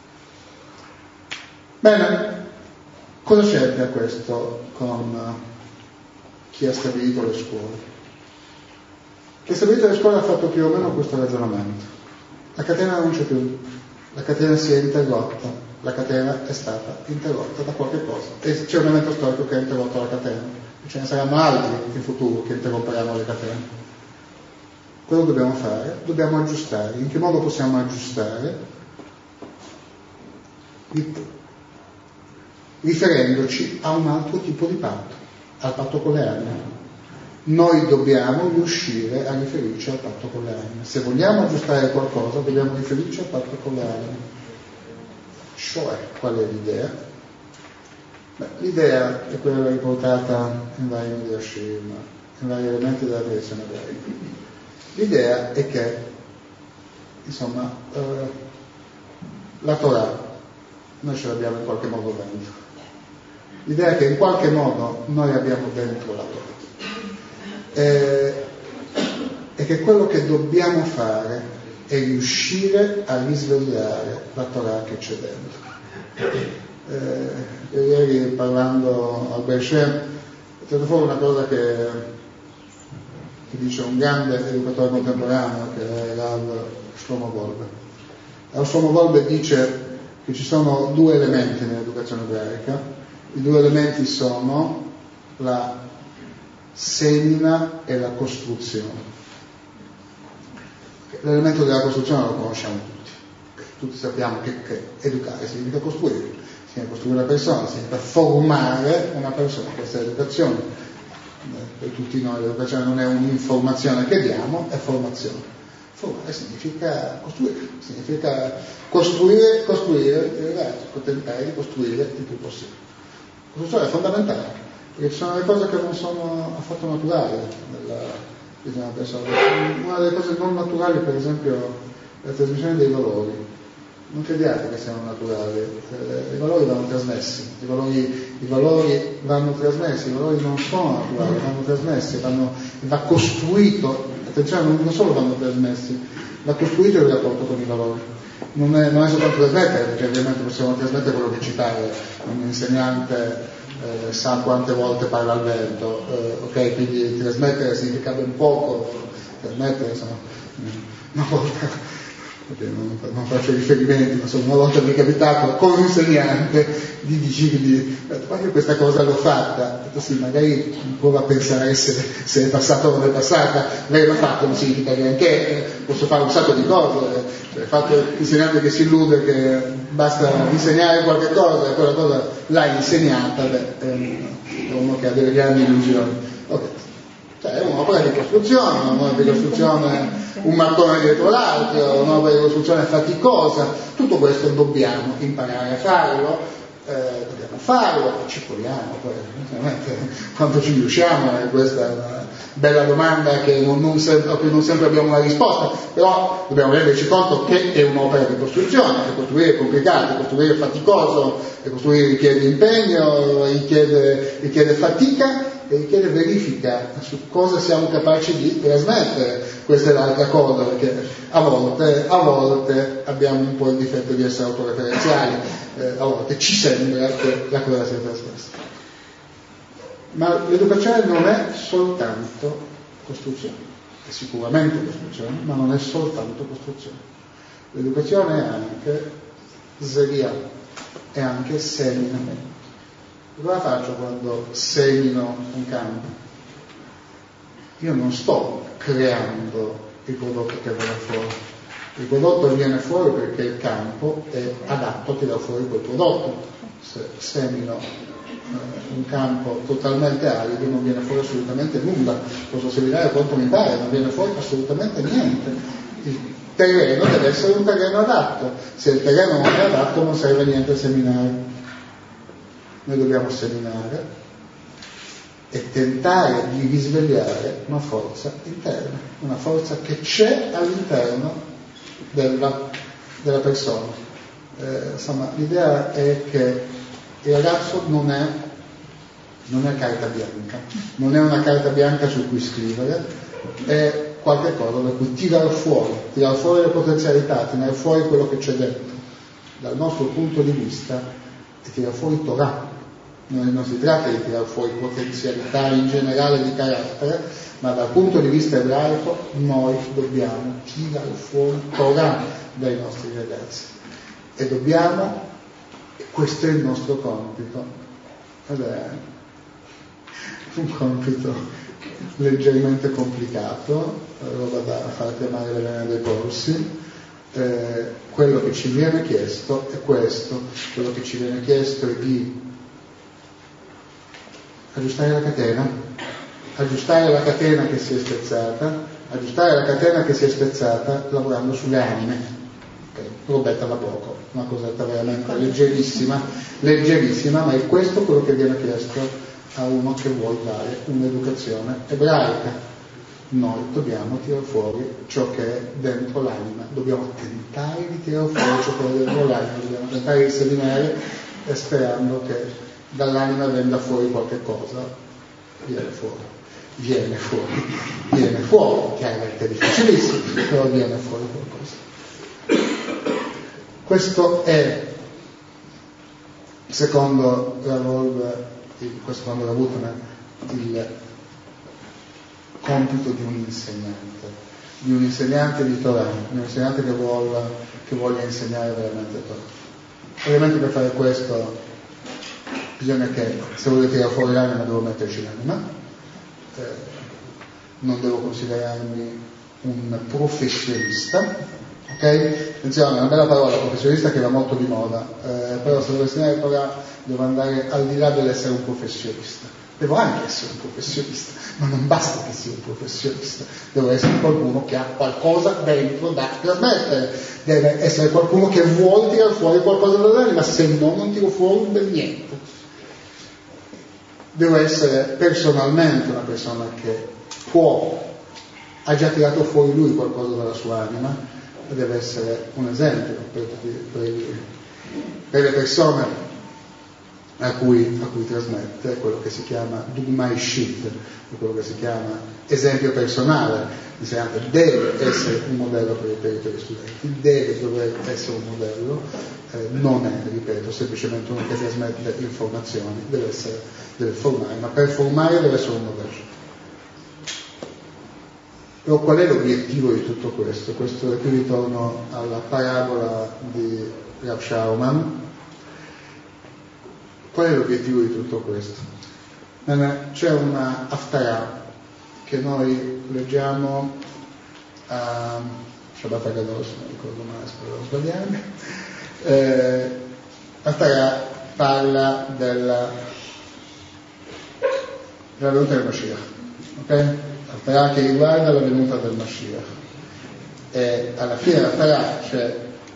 Bene, cosa c'entra questo con chi ha stabilito le scuole? Chi ha stabilito le scuole ha fatto più o meno questo ragionamento. La catena non c'è più, la catena si è interrotta, la catena è stata interrotta da qualche cosa. E c'è un evento storico che ha interrotto la catena, e ce ne saranno altri in futuro che interromperanno le catene. Cosa dobbiamo fare? Dobbiamo aggiustare. In che modo possiamo aggiustare? Riferendoci a un altro tipo di patto, al patto con le anime. Noi dobbiamo riuscire a riferirci al patto con le anime. Se vogliamo aggiustare qualcosa, dobbiamo riferirci al patto con le anime. Cioè, qual è l'idea? Beh, l'idea è quella riportata in vari midrashim, in vari elementi della tradizione ebraica. L'idea è che, insomma, eh, la Torah noi ce l'abbiamo in qualche modo dentro. L'idea è che in qualche modo noi abbiamo dentro la Torah. Eh, e che quello che dobbiamo fare è riuscire a risvegliare la Torah che c'è dentro. Eh, ieri parlando al Be'Shem è stata fuori una cosa che che dice un grande educatore contemporaneo che è Rav Shlomo Wolbe. Rav Shlomo Wolbe dice che ci sono due elementi nell'educazione ebraica. I due elementi sono la semina e la costruzione. L'elemento della costruzione lo conosciamo tutti. Tutti sappiamo che, che educare significa costruire. Significa costruire una persona, significa formare una persona. Questa è l'educazione. Per tutti noi l'educazione non è un'informazione che diamo, è formazione. Formare significa costruire, significa costruire, costruire il ragazzo, tentare di costruire il più possibile. La costruzione è fondamentale, perché ci sono delle cose che non sono affatto naturali nella vita di una persona. Una delle cose non naturali, per esempio, è la trasmissione dei valori. Non crediate che siano naturali, i valori vanno trasmessi, i valori, i valori vanno trasmessi, i valori non sono naturali, vanno trasmessi, vanno, va costruito, attenzione, non solo vanno trasmessi, va costruito il rapporto con i valori. Non è, non è soltanto trasmettere, perché ovviamente possiamo trasmettere quello che ci pare, un insegnante eh, sa quante volte parla al vento, eh, ok, quindi trasmettere significa ben poco, trasmettere insomma, una volta. Non, non faccio riferimenti, ma insomma, una volta mi è capitato con un insegnante di dirgli ma io questa cosa l'ho fatta, ho detto sì, magari prova a pensare se, se è passata o non è passata, lei l'ha fatto, non significa neanche, posso fare un sacco di cose, il fatto l'insegnante che si illude che basta insegnare qualche cosa e quella cosa l'hai insegnata, beh, è uno che ha delle grandi illusioni. Okay. Cioè, è un'opera di costruzione, un'opera di costruzione, un mattone dietro l'altro, un'opera di costruzione faticosa, tutto questo dobbiamo imparare a farlo, eh, dobbiamo farlo, ci proviamo, poi quanto ci riusciamo, è questa una bella domanda che non, non sempre, a cui non sempre abbiamo una risposta, però dobbiamo renderci conto che è un'opera di costruzione, che costruire è complicato, costruire è faticoso, e costruire richiede impegno, richiede, richiede fatica, e richiede verifica su cosa siamo capaci di trasmettere. Questa è l'altra cosa, perché a volte, a volte abbiamo un po' il difetto di essere autoreferenziali, eh, a volte ci sembra che la cosa sia trasmessa. Ma l'educazione non è soltanto costruzione, è sicuramente costruzione, ma non è soltanto costruzione. L'educazione è anche zeria, è anche semina. Cosa faccio quando semino un campo? Io non sto creando il prodotto che verrà fuori. Il prodotto viene fuori perché il campo è adatto a tirare fuori quel prodotto. Se semino un campo totalmente arido non viene fuori assolutamente nulla. Posso seminare quanto mi pare, non viene fuori assolutamente niente. Il terreno deve essere un terreno adatto. Se il terreno non è adatto non serve niente a seminare. Noi dobbiamo seminare e tentare di risvegliare una forza interna, una forza che c'è all'interno della, della persona. Eh, insomma, l'idea è che il ragazzo non è, non è carta bianca, non è una carta bianca su cui scrivere, è qualche cosa da cui tirare fuori, tirare fuori le potenzialità, tirare fuori quello che c'è dentro. Dal nostro punto di vista è tirare fuori Torah. Non, non si tratta di tirare fuori potenzialità in generale di carattere, ma dal punto di vista ebraico noi dobbiamo tirare fuori Torah dai nostri ragazzi. E dobbiamo, questo è il nostro compito, ed è un compito leggermente complicato, roba da far tremare le vene dei polsi. Eh, quello che ci viene chiesto è questo, quello che ci viene chiesto è di aggiustare la catena, aggiustare la catena che si è spezzata, aggiustare la catena che si è spezzata lavorando sulle anime. Okay. Robetta da poco, una cosetta veramente leggerissima, leggerissima, ma è questo quello che viene chiesto a uno che vuole dare un'educazione ebraica. Noi dobbiamo tirare fuori ciò che è dentro l'anima, dobbiamo tentare di tirare fuori ciò che è dentro l'anima, dobbiamo tentare di seminare e sperando che dall'anima venga fuori qualche cosa, viene fuori, viene fuori, viene fuori, chiaramente è difficilissimo, però viene fuori qualcosa. Questo è, secondo la Volve, secondo la Wutner, il compito di un insegnante, di un insegnante di Torah, di un insegnante che voglia, che voglia insegnare veramente Torah. Ovviamente per fare questo bisogna che, se volete tirare fuori l'anima, devo metterci l'anima, eh, non devo considerarmi un professionista. Ok? Attenzione, è una bella parola, professionista, che va molto di moda, eh, però se devo insegnare Torah devo andare al di là dell'essere un professionista. Devo anche essere un professionista, ma non basta che sia un professionista, devo essere qualcuno che ha qualcosa dentro da trasmettere, deve essere qualcuno che vuole tirare fuori qualcosa dall'anima, se no non tiro fuori un bel niente. Devo essere personalmente una persona che può, ha già tirato fuori lui qualcosa dalla sua anima, e deve essere un esempio per, per, per le persone a cui, a cui trasmette quello che si chiama Dugma Ishit, quello che si chiama esempio personale. L'insegnante deve essere un modello per, per, per gli studenti, deve dover essere un modello, eh, non è, ripeto, semplicemente uno che trasmette informazioni, deve, essere, deve formare, ma per formare deve essere un modello. Però qual è l'obiettivo di tutto questo? Questo, qui ritorno alla parabola di Rav Schauman. Qual è l'obiettivo di tutto questo? C'è una Haftarah che noi leggiamo a Shabbat Hagadosh, non ricordo mai, spero non sbagliarmi. Eh, Haftarah parla della, della venuta del Mashiach, ok? Haftarah che riguarda la venuta del Mashiach. E alla fine dell'Haftarah c'è,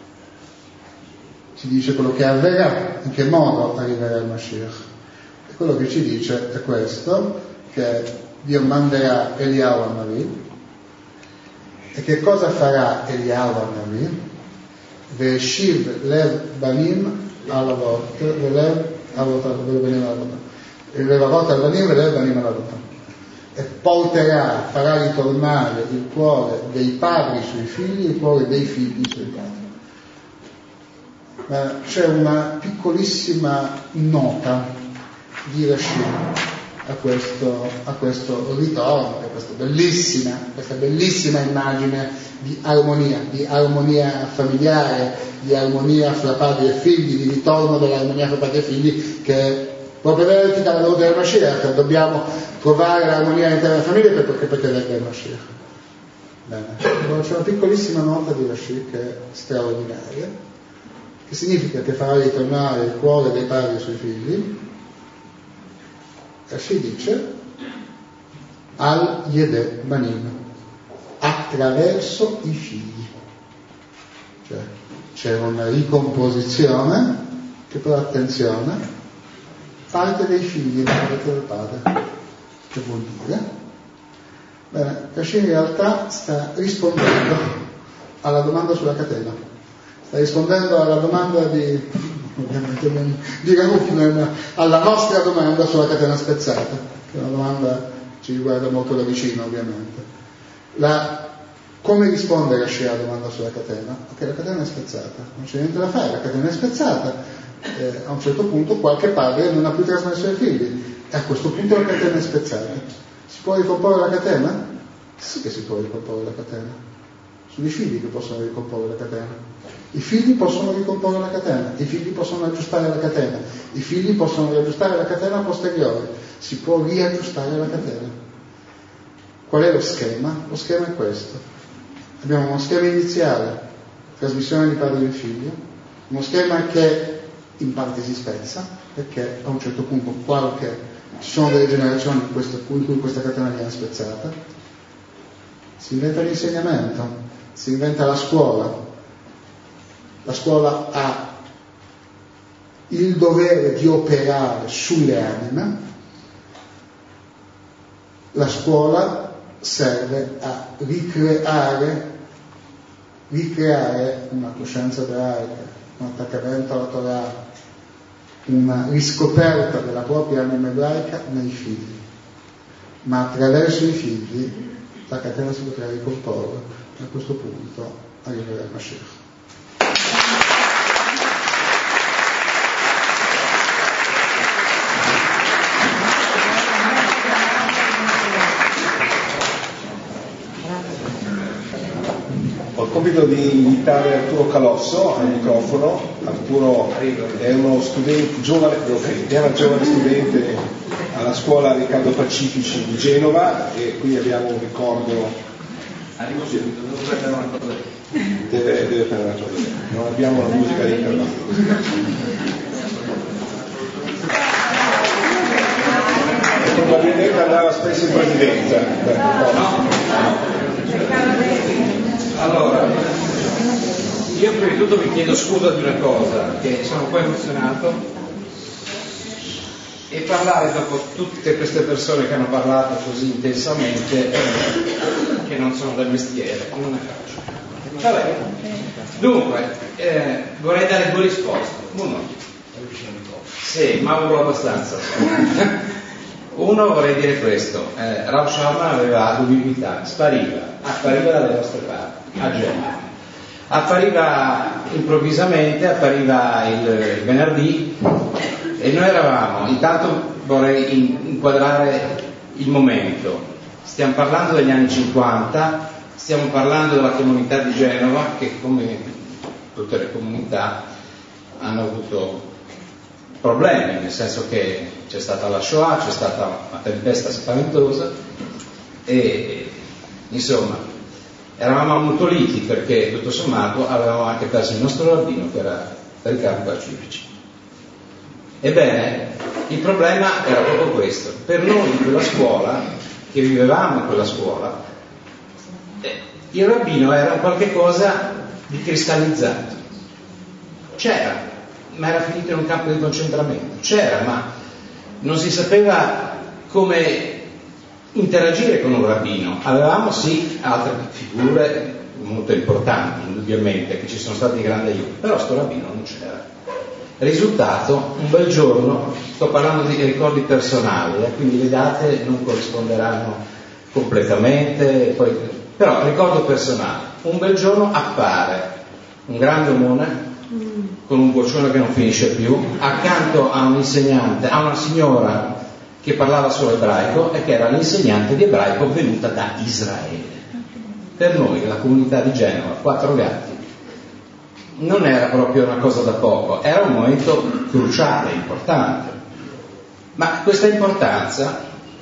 ci dice quello che avverrà, in che modo arriverà il Mashiach. E quello che ci dice è questo, che Dio manderà Eliyahu al-Navi. E che cosa farà Eliyahu al-Navi? Ve'eshiv lev banim alavot, ve'lev avot al-banim alavot, lev avot al-banim ve'lev banim alavot. E porterà, farà ritornare il cuore dei padri sui figli, il cuore dei figli sui padri. Ma c'è una piccolissima nota di Rashi a questo, a questo ritorno, a questa bellissima, questa bellissima immagine di armonia, di armonia familiare, di armonia fra padri e figli, di ritorno dell'armonia fra padri e figli, che proprio vertica la venuta del Mashiach. Dobbiamo trovare l'armonia all'interno della famiglia perché, perché venga il Mashiach. Bene. Allora, c'è una piccolissima nota di Rashi che è straordinaria, che significa che farà ritornare il cuore dei padri sui figli Rashi dice al Yedeh Banim, attraverso i figli. Cioè c'è una ricomposizione che, però attenzione, parte dei figli, non parte del padre. Che vuol dire? Bene, Rashi in realtà sta rispondendo alla domanda sulla catena, sta rispondendo alla domanda di, ovviamente non di Reuven, alla nostra domanda sulla catena spezzata, che è una domanda che ci riguarda molto da vicino, ovviamente. La, come risponde Rashi alla domanda sulla catena? Ok, la catena è spezzata, non c'è niente da fare, la catena è spezzata, eh, a un certo punto qualche padre non ha più trasmesso ai figli, e a questo punto la catena è spezzata. Si può ricomporre la catena? Sì che si può ricomporre la catena. Sono i figli che possono ricomporre la catena. I figli possono ricomporre la catena, i figli possono aggiustare la catena, i figli possono riaggiustare la catena a posteriore, si può riaggiustare la catena. Qual è lo schema? Lo schema è questo. Abbiamo uno schema iniziale, trasmissione di padre in figlio, uno schema che in parte si spezza, perché a un certo punto qualche, ci sono delle generazioni in, questo, in cui questa catena viene spezzata, si inventa l'insegnamento, si inventa la scuola. La scuola ha il dovere di operare sulle anime, la scuola serve a ricreare, ricreare una coscienza ebraica, un attaccamento alla Torah, una riscoperta della propria anima ebraica nei figli, ma attraverso i figli la catena si potrà ricomporre. A questo punto arriverà il Mashiach. Ho il compito di invitare Arturo Calosso al microfono. Arturo è uno studente giovane, è una giovane studente alla scuola Riccardo Pacifici di Genova, e qui abbiamo un ricordo. Deve, deve prendere una cosa, non abbiamo la musica di intervento. Probabilmente andava spesso in presidenza. Allora, io prima di tutto vi chiedo scusa di una cosa, che sono un po' emozionato, e parlare dopo tutte queste persone che hanno parlato così intensamente, che non sono del mestiere, non è facile. Vabbè. Dunque, eh, vorrei dare due risposte. Uno, sì, ma urlo abbastanza. Uno, vorrei dire questo, eh, Rav Shalman aveva l'ubiquità, spariva, appariva dalle nostre parti, a Genova, appariva improvvisamente, appariva il, il venerdì, e noi eravamo, intanto vorrei inquadrare il momento, stiamo parlando degli anni cinquanta, stiamo parlando della comunità di Genova, che come tutte le comunità hanno avuto problemi, nel senso che c'è stata la Shoah, c'è stata una tempesta spaventosa, e insomma eravamo ammutoliti perché tutto sommato avevamo anche perso il nostro rabbino, che era Riccardo Pacifici. Ebbene, il problema era proprio questo: per noi in quella scuola, che vivevamo in quella scuola, il rabbino era qualche cosa di cristallizzato. C'era, ma era finito in un campo di concentramento. C'era, ma non si sapeva come interagire con un rabbino. Avevamo sì altre figure molto importanti, indubbiamente, che ci sono stati grandi aiuti, però sto rabbino non c'era. Risultato, un bel giorno, sto parlando di ricordi personali, eh, quindi le date non corrisponderanno completamente, poi, però ricordo personale, un bel giorno appare un grande omone con un vocione che non finisce più, accanto a un insegnante, a una signora che parlava solo ebraico e che era l'insegnante di ebraico venuta da Israele. Per noi, la comunità di Genova, quattro gatti, non era proprio una cosa da poco, era un momento cruciale, importante. Ma questa importanza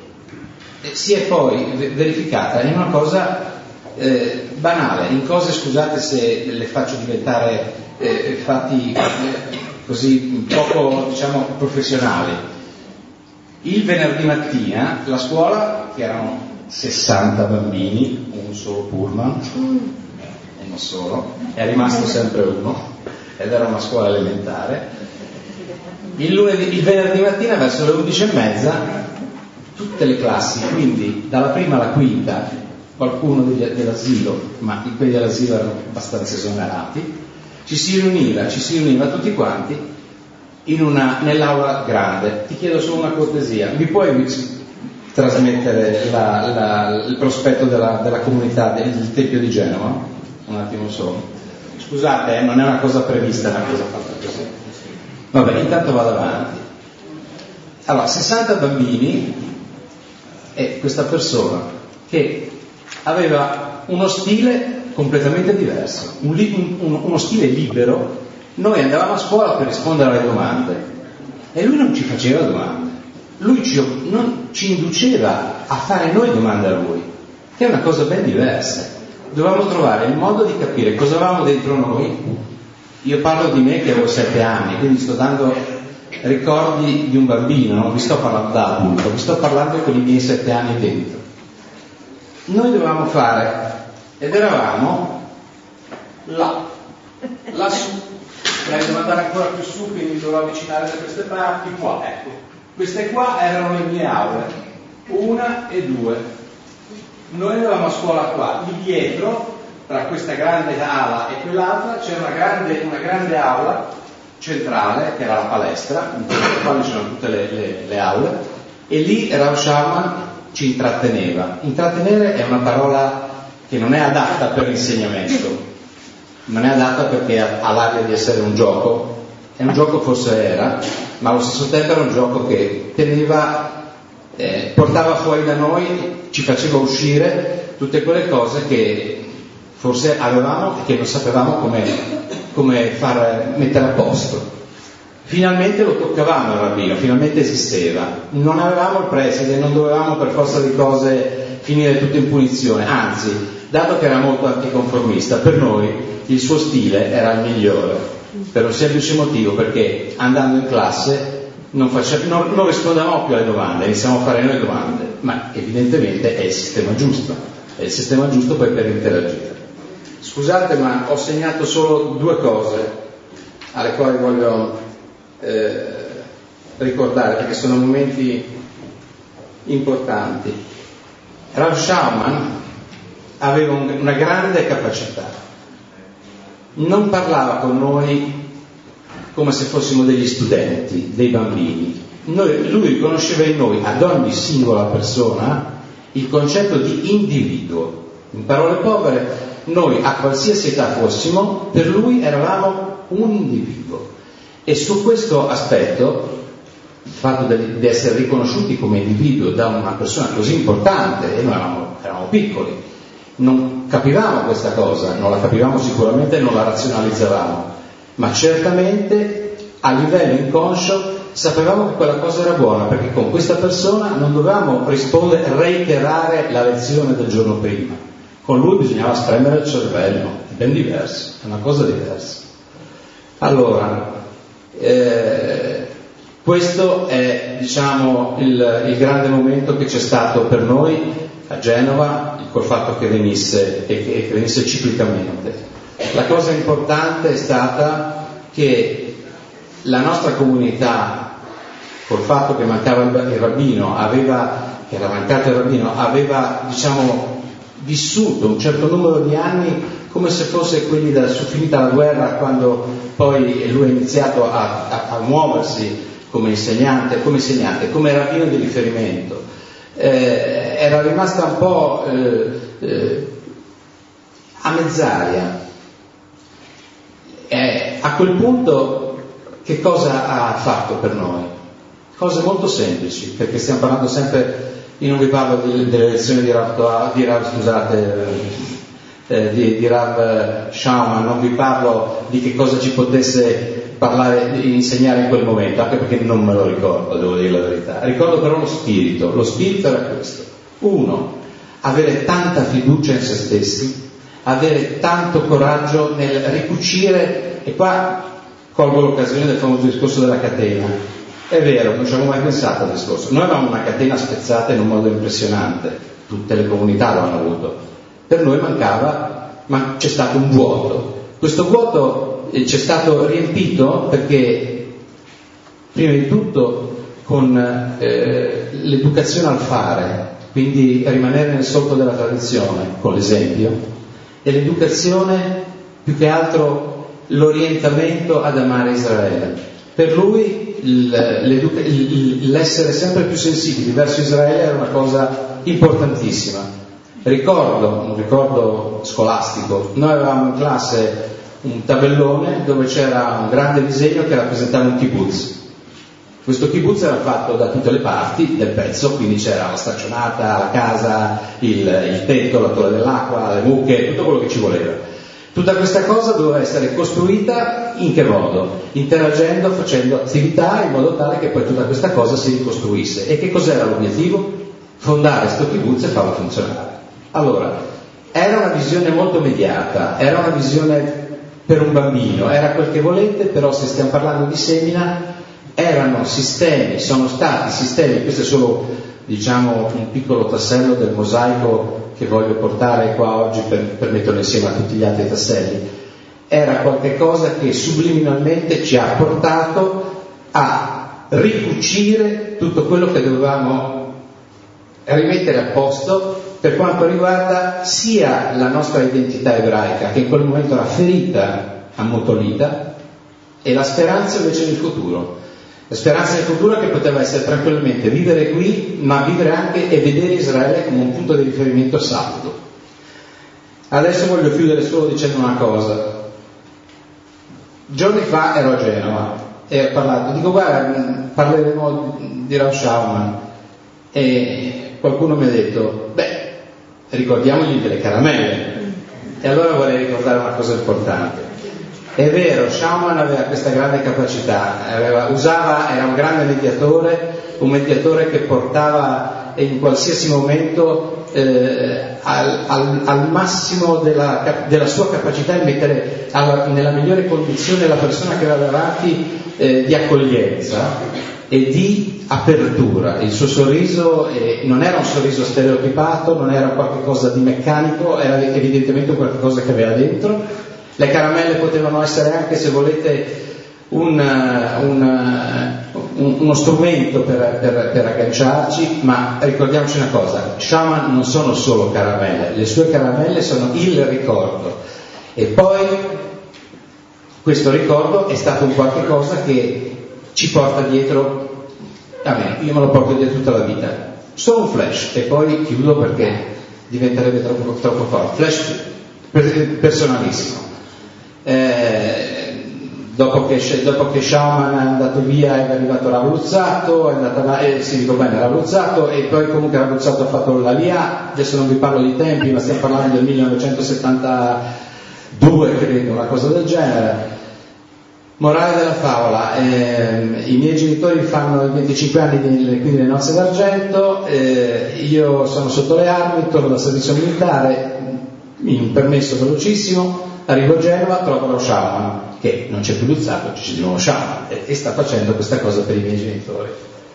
si è poi verificata in una cosa eh, banale, in cose, scusate se le faccio diventare eh, fatti eh, così poco, diciamo, professionali. Il venerdì mattina la scuola, che erano sessanta bambini, un solo pullman, uno solo, è rimasto sempre uno, ed era una scuola elementare. Il, lunedì, il venerdì mattina verso le undici e mezza tutte le classi, quindi dalla prima alla quinta, qualcuno degli, dell'asilo, ma quelli dell'asilo erano abbastanza esonerati, ci si riuniva, ci si riuniva tutti quanti in una, nell'aula grande. Ti chiedo solo una cortesia, mi puoi trasmettere la, la, il prospetto della, della comunità del Tempio di Genova? Un attimo solo. Scusate, eh, non è una cosa prevista, è una cosa fatta così. Vabbè, intanto vado avanti. Allora, sessanta bambini e questa persona che aveva uno stile completamente diverso, un, un, uno stile libero. Noi andavamo a scuola per rispondere alle domande e lui non ci faceva domande, lui ci, non, ci induceva a fare noi domande a lui, che è una cosa ben diversa. Dovevamo trovare il modo di capire cosa avevamo dentro noi. Io parlo di me che avevo sette anni, quindi sto dando ricordi di un bambino, non vi sto parlando da adulto, vi sto parlando con i miei sette anni dentro. Noi dovevamo fare, ed eravamo là, lassù, devo andare ancora più su, quindi mi dovrò avvicinare da queste parti, qua, ecco. Queste qua erano le mie aule, una e due. Noi andavamo a scuola qua, lì dietro, tra questa grande ala e quell'altra, c'era una grande, una grande aula centrale, che era la palestra, in cui c'erano tutte le, le, le aule, e lì Rav Shalman ci intratteneva. Intrattenere è una parola che non è adatta per l'insegnamento, non è adatta perché ha l'aria di essere un gioco, è un gioco, forse era, ma allo stesso tempo era un gioco che teneva, eh, portava fuori da noi, ci faceva uscire tutte quelle cose che forse avevamo e che non sapevamo come, come far mettere a posto. Finalmente lo toccavamo il rabbino, finalmente esisteva, non avevamo il preside, non dovevamo per forza di cose finire tutto in punizione, anzi, dato che era molto anticonformista, per noi il suo stile era il migliore, per un semplice motivo, perché andando in classe non, face... non, non rispondevamo più alle domande, iniziamo a fare noi domande, ma evidentemente è il sistema giusto, è il sistema giusto poi per interagire. Scusate, ma ho segnato solo due cose alle quali voglio eh, ricordare, perché sono momenti importanti. Rav Shalman aveva un, una grande capacità, non parlava con noi come se fossimo degli studenti, dei bambini. Noi, lui riconosceva in noi, ad ogni singola persona, il concetto di individuo. In parole povere, noi a qualsiasi età fossimo, per lui eravamo un individuo. E su questo aspetto, il fatto di essere riconosciuti come individuo da una persona così importante, e noi eravamo, eravamo piccoli, non capivamo questa cosa, non la capivamo sicuramente e non la razionalizzavamo, ma certamente a livello inconscio sapevamo che quella cosa era buona, perché con questa persona non dovevamo rispondere, reiterare la lezione del giorno prima. Con lui bisognava spremere il cervello, è ben diverso, è una cosa diversa. Allora, eh, questo è, diciamo, il, il grande momento che c'è stato per noi a Genova, col fatto che venisse, e che, che venisse ciclicamente. La cosa importante è stata che la nostra comunità, col fatto che mancava il rabbino, aveva, che era mancato il rabbino, aveva, diciamo, vissuto un certo numero di anni come se fosse quelli da su finita la guerra, quando poi lui ha iniziato a, a, a muoversi come insegnante, come insegnante, come rabbino di riferimento. Eh, era rimasta un po' eh, eh, a mezz'aria. Eh, a quel punto che cosa ha fatto per noi? Cose molto semplici, perché stiamo parlando sempre. Io non vi parlo di, delle lezioni di Rav, di Rav scusate, eh, di, di Rav Shalman, non vi parlo di che cosa ci potesse parlare, insegnare in quel momento, anche perché non me lo ricordo, devo dire la verità. Ricordo però lo spirito, lo spirito era questo. Uno, avere tanta fiducia in se stessi, avere tanto coraggio nel ricucire, e qua colgo l'occasione del famoso discorso della catena, È vero, non ci avevo mai pensato al discorso. Noi avevamo una catena spezzata in un modo impressionante, tutte le comunità lo hanno avuto. Per noi mancava, ma c'è stato un vuoto. Questo vuoto eh, c'è stato riempito perché, prima di tutto, con eh, l'educazione al fare, quindi rimanere nel solco della tradizione, con l'esempio, e l'educazione, più che altro, l'orientamento ad amare Israele. Per lui l'essere sempre più sensibili verso Israele era una cosa importantissima. Ricordo, un ricordo scolastico, noi avevamo in classe un tabellone dove c'era un grande disegno che rappresentava un kibbutz. Questo kibbutz era fatto da tutte le parti del pezzo, quindi c'era la staccionata, la casa, il, il tetto, la torre dell'acqua, le mucche, tutto quello che ci voleva. Tutta questa cosa doveva essere costruita in che modo? Interagendo, facendo attività in modo tale che poi tutta questa cosa si ricostruisse. E che cos'era l'obiettivo? Fondare sto kibbutz e farlo funzionare. Allora, era una visione molto mediata, era una visione per un bambino, era quel che volete, però se stiamo parlando di semina, erano sistemi, sono stati sistemi, questo è solo, diciamo, un piccolo tassello del mosaico che voglio portare qua oggi per, per metterlo insieme a tutti gli altri tasselli. Era qualche cosa che subliminalmente ci ha portato a ricucire tutto quello che dovevamo rimettere a posto per quanto riguarda sia la nostra identità ebraica, che in quel momento era ferita, ammutolita, e la speranza invece del futuro. La speranza del futuro che poteva essere tranquillamente vivere qui, ma vivere anche e vedere Israele come un punto di riferimento saldo. Adesso voglio chiudere solo dicendo una cosa. Giorni fa ero a Genova e ho parlato, dico guarda, parleremo di Rav Schauman, e qualcuno mi ha detto, beh, ricordiamogli delle caramelle. E allora vorrei ricordare una cosa importante. È vero, Schauman aveva questa grande capacità, aveva, usava, era un grande mediatore, un mediatore che portava in qualsiasi momento eh, al, al, al massimo della, della sua capacità di mettere alla, nella migliore condizione la persona che aveva davanti eh, di accoglienza e di apertura. Il suo sorriso eh, non era un sorriso stereotipato, non era qualcosa di meccanico, era evidentemente qualcosa che aveva dentro. Le caramelle potevano essere anche, se volete, un, un, un, uno strumento per, per, per agganciarci, ma ricordiamoci una cosa, Schauman non sono solo caramelle, le sue caramelle sono il ricordo, e poi questo ricordo è stato un qualche cosa che ci porta dietro, a me, io me lo porto dietro tutta la vita, solo un flash, e poi chiudo perché diventerebbe troppo, troppo forte, flash personalissimo. Eh, dopo che, dopo che Schauman è andato via è arrivato Rav Luzzatto, è andata, eh, si dico bene Rav Luzzatto, e poi comunque Rav Luzzatto ha fatto l'Aliyah, adesso non vi parlo di tempi, ma stiamo parlando del millenovecentosettantadue, credo, una cosa del genere. Morale della favola, eh, i miei genitori fanno i venticinque anni, di, quindi le nozze d'argento, eh, io sono sotto le armi, torno dal servizio militare, in un permesso velocissimo, arrivo a Genova, trovo lo Schauman, che non c'è più Luzzatto, c'è di nuovo Schauman, e, e sta facendo questa cosa per i miei genitori.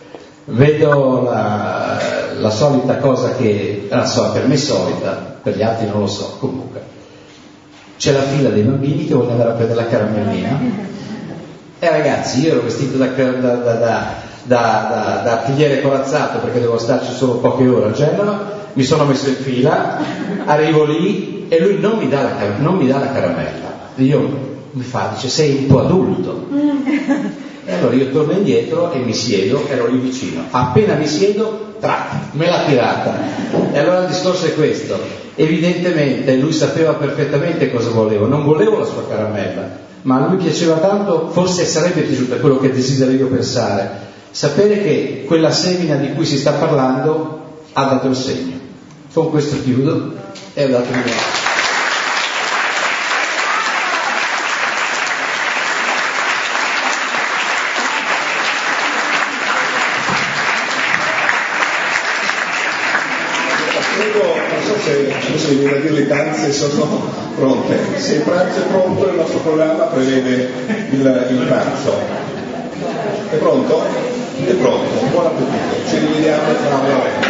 Vedo la, la solita cosa che, la so, per me è solita, per gli altri non lo so, comunque. C'è la fila dei bambini che vogliono andare a prendere la caramellina, e ragazzi, io ero vestito da, da, da, da, da, da, da artigliere corazzato perché devo starci solo poche ore a Genova, mi sono messo in fila, arrivo lì, e lui non mi dà la, non mi dà la caramella. Io mi fa, dice, sei un po' adulto. E allora io torno indietro e mi siedo, ero lì vicino. Appena mi siedo, trac, me l'ha tirata. E allora il discorso è questo. Evidentemente lui sapeva perfettamente cosa volevo. Non volevo la sua caramella, ma a lui piaceva tanto, forse sarebbe piaciuto, quello che desidero io pensare, sapere che quella semina di cui si sta parlando ha dato il segno. Con questo chiudo e ho dato il mio. Adesso mi viene a dire le danze sono pronte. Se il pranzo è pronto, il nostro programma prevede il, il pranzo. È pronto? È pronto, buon appetito, ci rivediamo tra un momento.